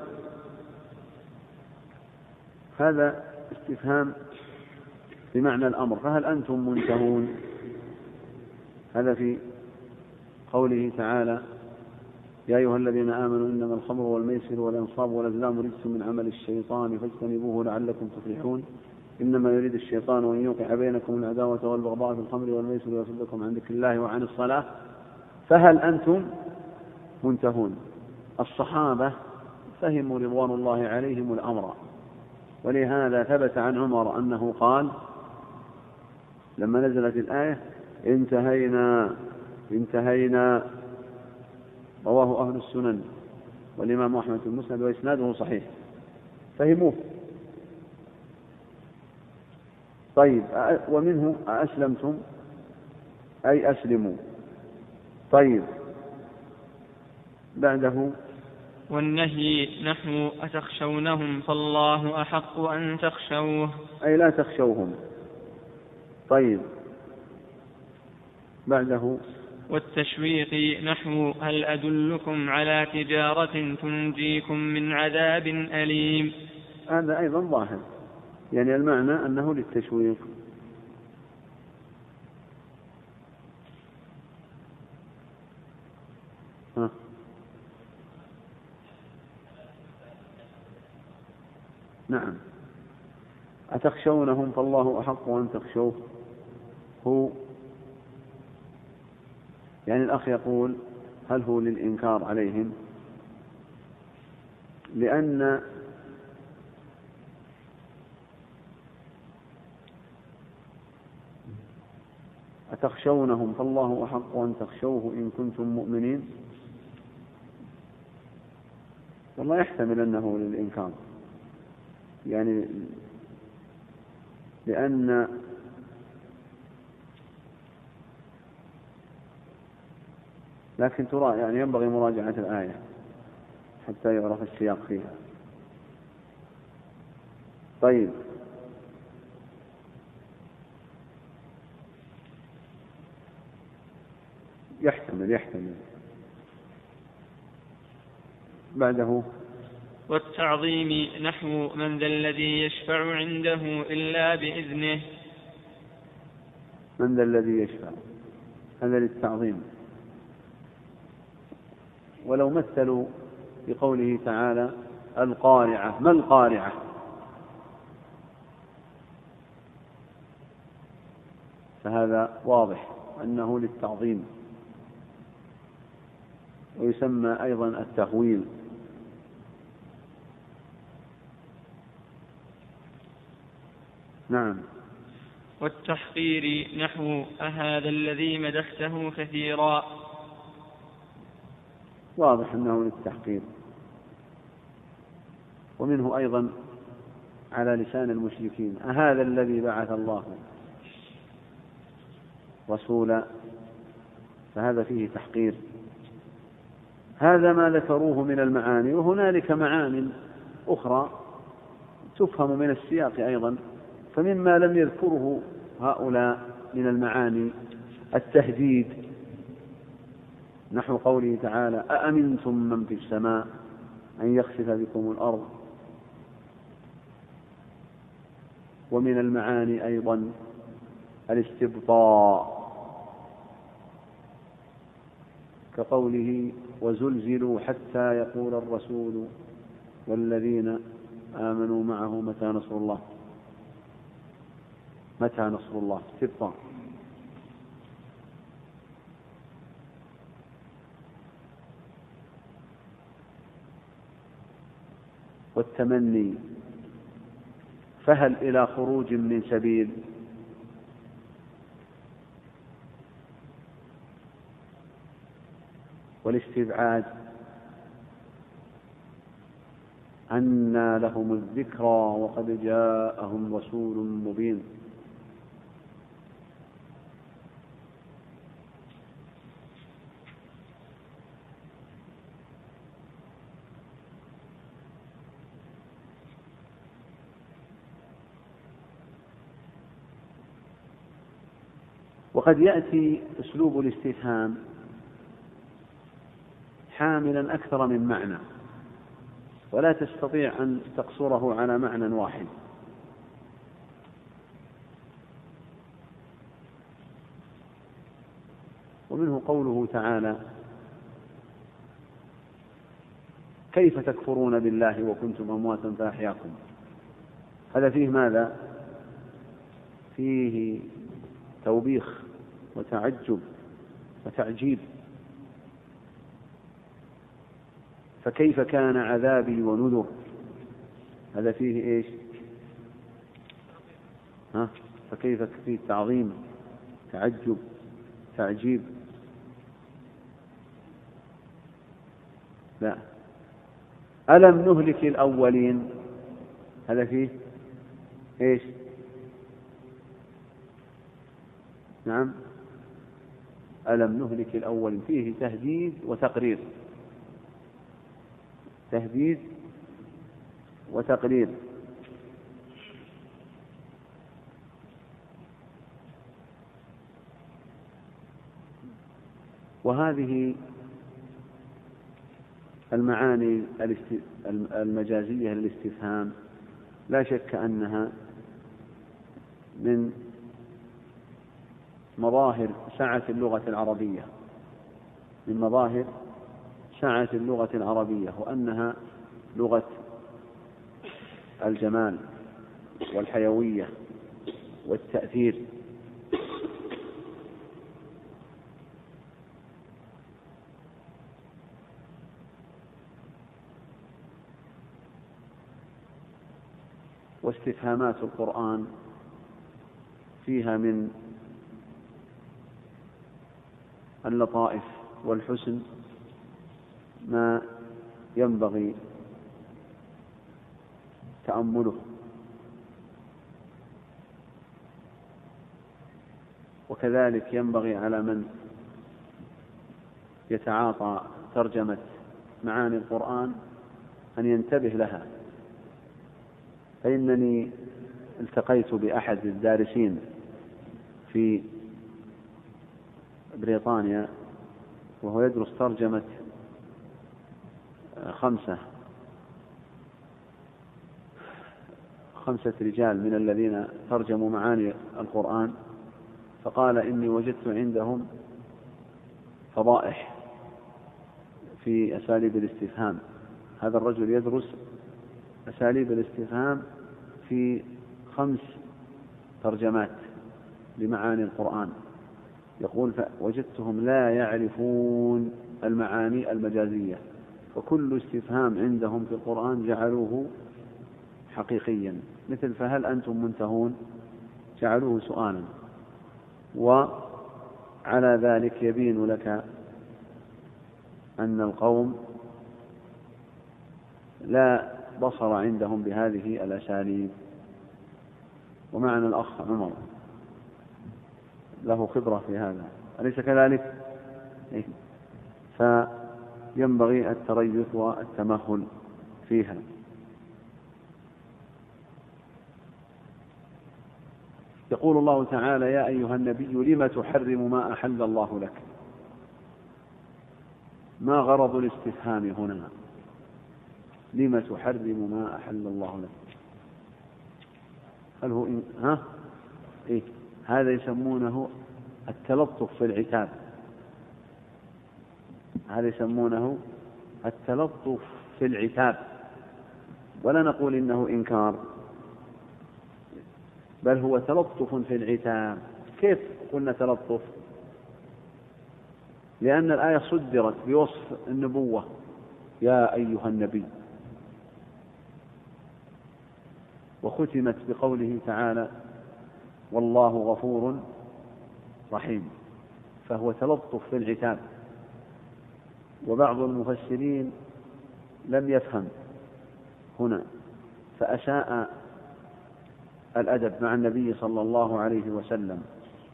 هذا استفهام بمعنى الأمر، فهل أنتم منتهون، هذا في قوله تعالى يا أيها الذين آمنوا إنما الخمر والميسر والأنصاب والأزلام رجس من عمل الشيطان فاجتنبوه لعلكم تفلحون إنما يريد الشيطان أن يوقع بينكم العداوة والبغضاء في الخمر والميسر ويصدكم عن ذكر الله وعن الصلاة فهل أنتم منتهون. الصحابة فهموا رضوان الله عليهم الأمر، ولهذا ثبت عن عمر أنه قال لما نزلت الآية انتهينا انتهينا، رواه أهل السنن والإمام أحمد في المسند وإسناده صحيح، فهموه. طيب ومنه أأسلمتم أي أسلموا. طيب بعده والنهي نحو أتخشونهم فالله أحق أن تخشوه أي لا تخشوهم. طيب بعده والتشويق نحو هل أدلكم على تجارة تنجيكم من عذاب أليم. هذا أيضا ظاهر، يعني المعنى أنه للتشويق. ها. نعم أتخشونهم فالله أحق أن تخشوه، هو يعني الأخ يقول هل هو للإنكار عليهم، لأن أتخشونهم فالله أحق أن تخشوه إن كنتم مؤمنين، والله يحتمل أنه للإنكار، يعني لأن لكن ترى يعني ينبغي مراجعة الآية حتى يعرف السياق فيها. طيب يحتمل يحتمل بعده. والتعظيم نحو من ذا الذي يشفع عنده إلا بإذنه. من ذا الذي يشفع، هذا للتعظيم. ولو مثلوا بقوله تعالى القارعة، ما القارعة؟ فهذا واضح أنه للتعظيم. ويسمى أيضا التهويل. نعم. والتحقير نحو أهذا الذي مدحته كثيرا. واضح أنه للتحقير. ومنه أيضا على لسان المشركين أهذا الذي بعث الله رسولا، فهذا فيه تحقير. هذا ما ذكروه من المعاني، وهنالك معاني أخرى تفهم من السياق أيضا. فمما لم يذكره هؤلاء من المعاني التهديد، نحو قوله تعالى أأمنتم من في السماء أن يخسف بكم الأرض. ومن المعاني أيضا الاستبطاء، كقوله وزلزلوا حتى يقول الرسول والذين آمنوا معه متى نصر الله. متى نصر الله، استبطاء. والتمني فهل إلى خروج من سبيل. والاستبعاد أنى لهم الذكرى وقد جاءهم رسول مبين. وقد يأتي أسلوب الاستفهام حاملا أكثر من معنى، ولا تستطيع أن تقصره على معنى واحد. ومنه قوله تعالى كيف تكفرون بالله وكنتم أمواتا فأحياكم. هذا فيه ماذا؟ فيه توبيخ وتعجب وتعجيب. فكيف كان عذابي ونذر، هذا فيه إيش؟ ها؟ فكيف فيه تعظيم، تعجب، تعجيب. لا. ألم نهلك الأولين، هذا فيه إيش؟ نعم. ألم نهلك الأولين، فيه تهديد وتقرير. تهديد وتقرير. وهذه المعاني المجازية للاستفهام لا شك أنها من مظاهر سعة اللغة العربية، من مظاهر سعة اللغة العربية، وأنها لغة الجمال والحيوية والتأثير. واستفهامات القرآن فيها من اللطائف والحسن ما ينبغي تأمله. وكذلك ينبغي على من يتعاطى ترجمة معاني القرآن أن ينتبه لها. فإنني التقيت بأحد الدارسين في بريطانيا وهو يدرس ترجمة خمسة خمسة رجال من الذين ترجموا معاني القرآن، فقال إني وجدت عندهم فضائح في أساليب الاستفهام. هذا الرجل يدرس أساليب الاستفهام في خمس ترجمات لمعاني القرآن، يقول فوجدتهم لا يعرفون المعاني المجازية، وكل استفهام عندهم في القرآن جعلوه حقيقيا، مثل فهل أنتم منتهون، جعلوه سؤالا. وعلى ذلك يبين لك أن القوم لا بصر عندهم بهذه الأساليب. ومعنا الأخ عمر له خبرة في هذا، أليس كذلك؟ فينبغي التريث والتمهل فيها. يقول الله تعالى يا أيها النبي لم تحرم ما أحل الله لك. ما غرض الاستفهام هنا؟ لم تحرم ما أحل الله لك؟ هل هو إن... ها؟ إيه؟ هذا يسمونه التلطف في العتاب، هذا يسمونه التلطف في العتاب، ولا نقول إنه إنكار، بل هو تلطف في العتاب. كيف قلنا تلطف؟ لأن الآية صدرت بوصف النبوة يا أيها النبي، وختمت بقوله تعالى والله غفور رحيم، فهو تلطف في العتاب. وبعض المفسرين لم يفهم هنا فأساء الأدب مع النبي صلى الله عليه وسلم،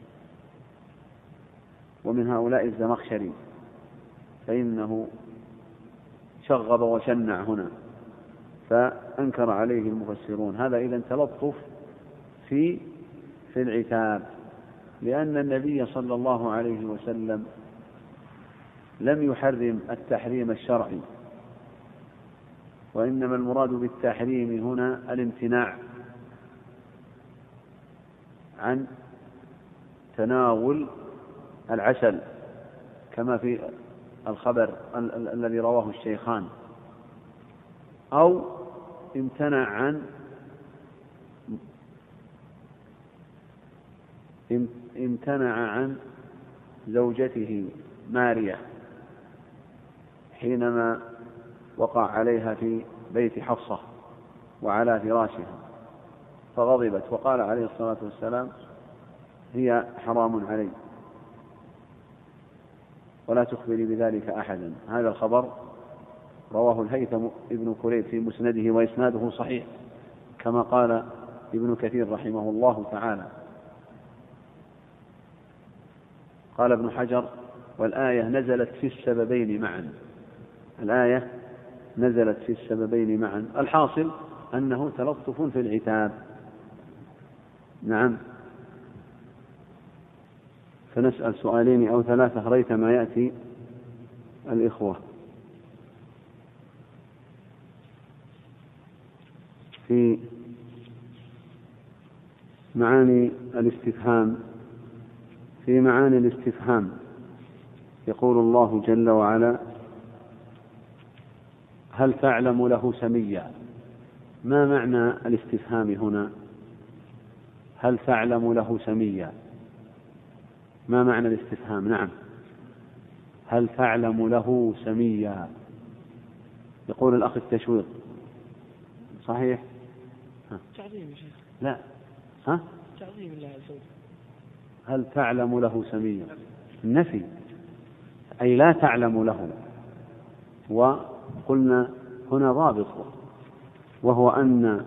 ومن هؤلاء الزمخشري، فإنه شغب وشنع هنا، فأنكر عليه المفسرون. هذا إذن تلطف في في العتاب، لأن النبي صلى الله عليه وسلم لم يحرم التحريم الشرعي، وإنما المراد بالتحريم هنا الامتناع عن تناول العسل، كما في الخبر الذي رواه الشيخان، أو امتنع عن امتنع عن زوجته ماريا حينما وقع عليها في بيت حفصة وعلى فراشها، فغضبت وقال عليه الصلاة والسلام هي حرام علي ولا تخبري بذلك أحدا. هذا الخبر رواه الهيثم ابن كريب في مسنده وإسناده صحيح، كما قال ابن كثير رحمه الله تعالى. قال ابن حجر والآية نزلت في السببين معا، الآية نزلت في السببين معا، الحاصل أنه تلطف في العتاب. نعم. فنسأل سؤالين أو ثلاثة ريثما يأتي الإخوة. في معاني الاستفهام في معاني الاستفهام يقول الله جل وعلا هل تعلم له سميا. ما معنى الاستفهام هنا؟ هل تعلم له سميا، ما معنى الاستفهام؟ نعم، هل تعلم له سميا. يقول الأخ التشويق صحيح؟ تعظيم يا شيخ. لا، ها؟ تعظيم الله عز وجل. هل تعلم له سميا، النفي، أي لا تعلم له. وقلنا هنا ضابط، وهو أن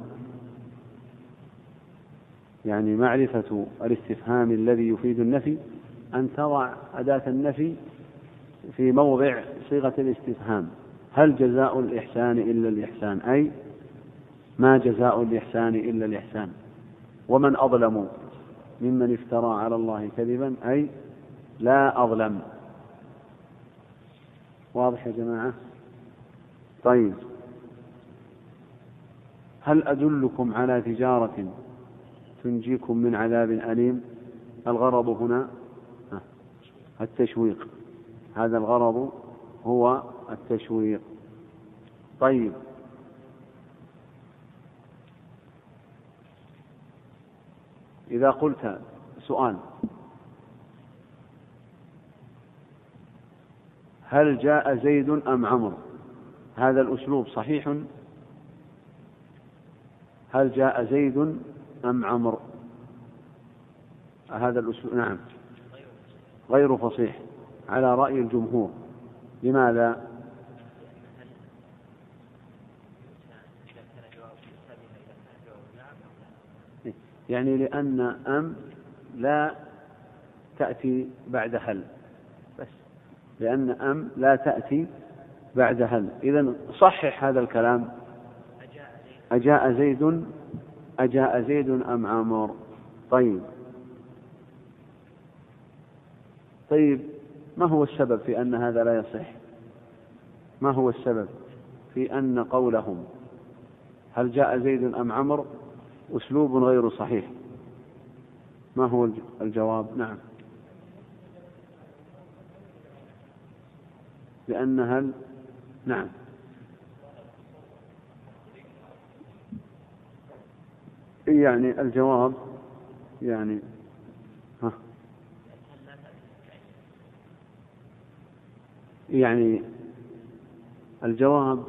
يعني معرفة الاستفهام الذي يفيد النفي أن تضع أداة النفي في موضع صيغة الاستفهام. هل جزاء الإحسان إلا الإحسان، أي ما جزاء الإحسان إلا الإحسان. ومن أظلم ممن افترى على الله كذبا، أي لا أظلم. واضح يا جماعة؟ طيب، هل أدلكم على تجارة تنجيكم من عذاب أليم؟ الغرض هنا التشويق، هذا الغرض هو التشويق. طيب، إذا قلت سؤال: هل جاء زيد أم عمرو؟ هذا الأسلوب صحيح؟ هل جاء زيد أم عمرو؟ هذا الأسلوب نعم غير فصيح على رأي الجمهور. لماذا؟ يعني لأن أم لا تأتي بعد هل، بس لأن أم لا تأتي بعد هل. إذن صحح هذا الكلام: أجاء زيد أجاء زيد أم عمرو؟ طيب طيب ما هو السبب في أن هذا لا يصح؟ ما هو السبب في أن قولهم هل جاء زيد أم عمرو أسلوب غير صحيح؟ ما هو الجواب؟ نعم، لأن هل نعم يعني الجواب يعني ها يعني الجواب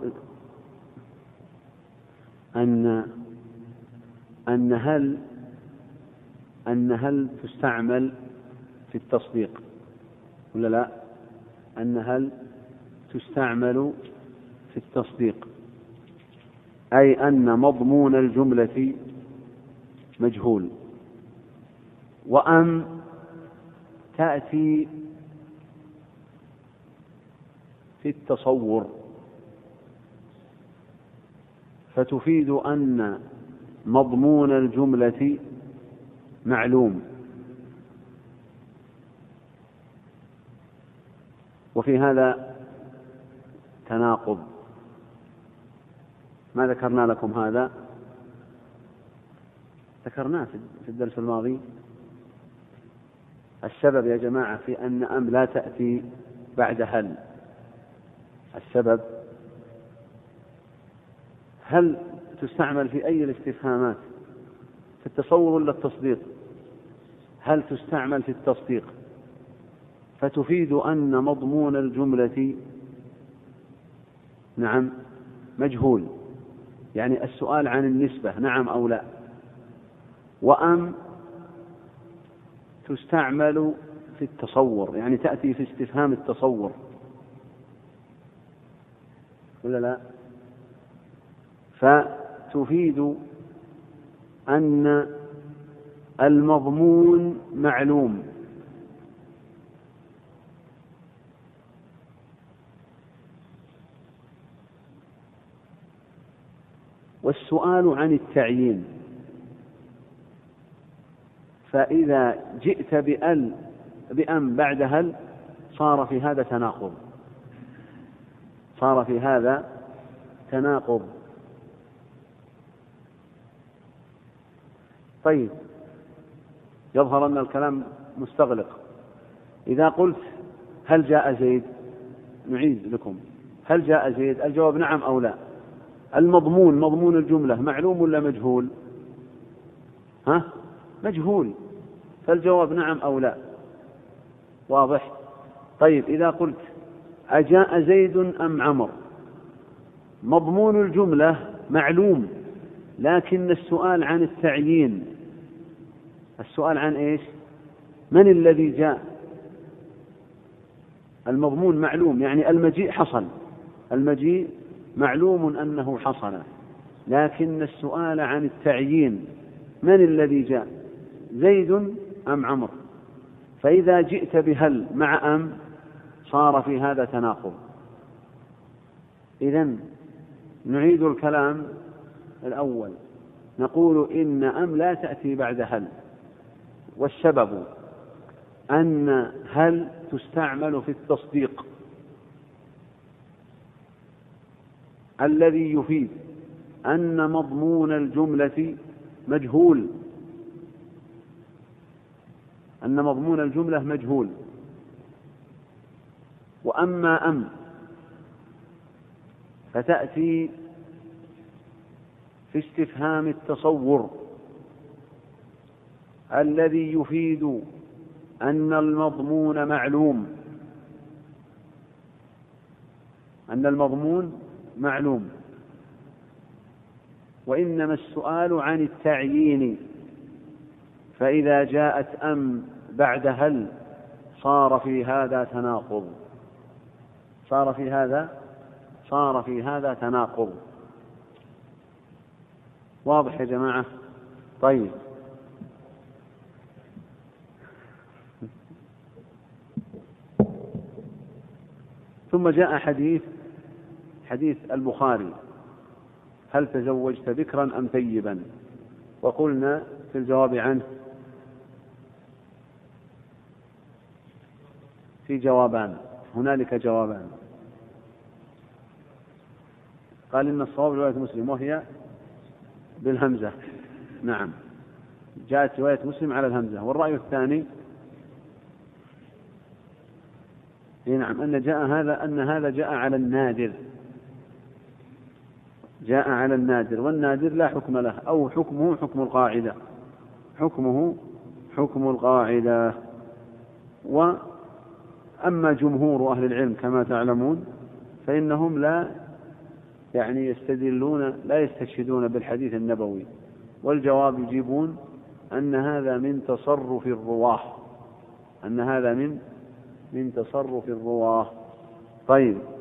أن أن هل أن هل تستعمل في التصديق ولا لا؟ أن هل تستعمل في التصديق، أي أن مضمون الجملة مجهول، وأم تأتي في التصور فتفيد أن مضمون الجملة معلوم. وفي هذا تناقض. ما ذكرنا لكم هذا؟ ذكرناه في الدرس الماضي. السبب يا جماعة في أن أم لا تأتي بعد هل، السبب هل تستعمل في أي الاستفهامات؟ في التصور ولا التصديق؟ هل تستعمل في التصديق فتفيد أن مضمون الجملة نعم مجهول، يعني السؤال عن النسبة نعم أو لا. وأم تستعمل في التصور، يعني تأتي في استفهام التصور ولا لا؟ فتفيد أن المضمون معلوم. والسؤال عن التعيين، فإذا جئت بأل بأم بعد هل صار في هذا تناقض، صار في هذا تناقض. طيب، يظهر أن الكلام مستغلق. إذا قلت هل جاء زيد، نعيد لكم: هل جاء زيد؟ الجواب نعم أو لا. المضمون مضمون الجملة معلوم ولا مجهول؟ ها؟ مجهول، فالجواب نعم أو لا. واضح؟ طيب، إذا قلت أجاء زيد أم عمرو، مضمون الجملة معلوم، لكن السؤال عن التعيين، السؤال عن إيش؟ من الذي جاء؟ المضمون معلوم، يعني المجيء حصل، المجيء معلوم أنه حصل، لكن السؤال عن التعيين من الذي جاء؟ زيد أم عمرو؟ فإذا جئت بهل مع أم صار في هذا تناقض. إذن نعيد الكلام الأول، نقول إن أم لا تأتي بعد هل، والسبب أن هل تستعمل في التصديق، الذي يفيد أن مضمون الجملة مجهول، أن مضمون الجملة مجهول. وأما أم فتأتي في استفهام التصور الذي يفيد أن المضمون معلوم، أن المضمون معلوم، وإنما السؤال عن التعيين. فإذا جاءت أم بعد هل صار في هذا تناقض، صار في هذا صار في هذا تناقض. واضح يا جماعة؟ طيب، ثم جاء حديث حديث البخاري: هل تزوجت بكرا أم ثيبا؟ وقلنا في الجواب عنه في جوابان، هنالك جوابان. قال إن الصواب رواية مسلم وهي بالهمزة، نعم، جاءت رواية مسلم على الهمزة. والرأي الثاني نعم أن جاء هذا أن هذا جاء على النادر، جاء على النادر، والنادر لا حكم له، أو حكمه حكم القاعدة، حكمه حكم القاعدة. وأما جمهور أهل العلم كما تعلمون فإنهم لا يعني يستدلون لا يستشهدون بالحديث النبوي، والجواب يجيبون أن هذا من تصرف الرواه، أن هذا من من تصرف الرواه. طيب،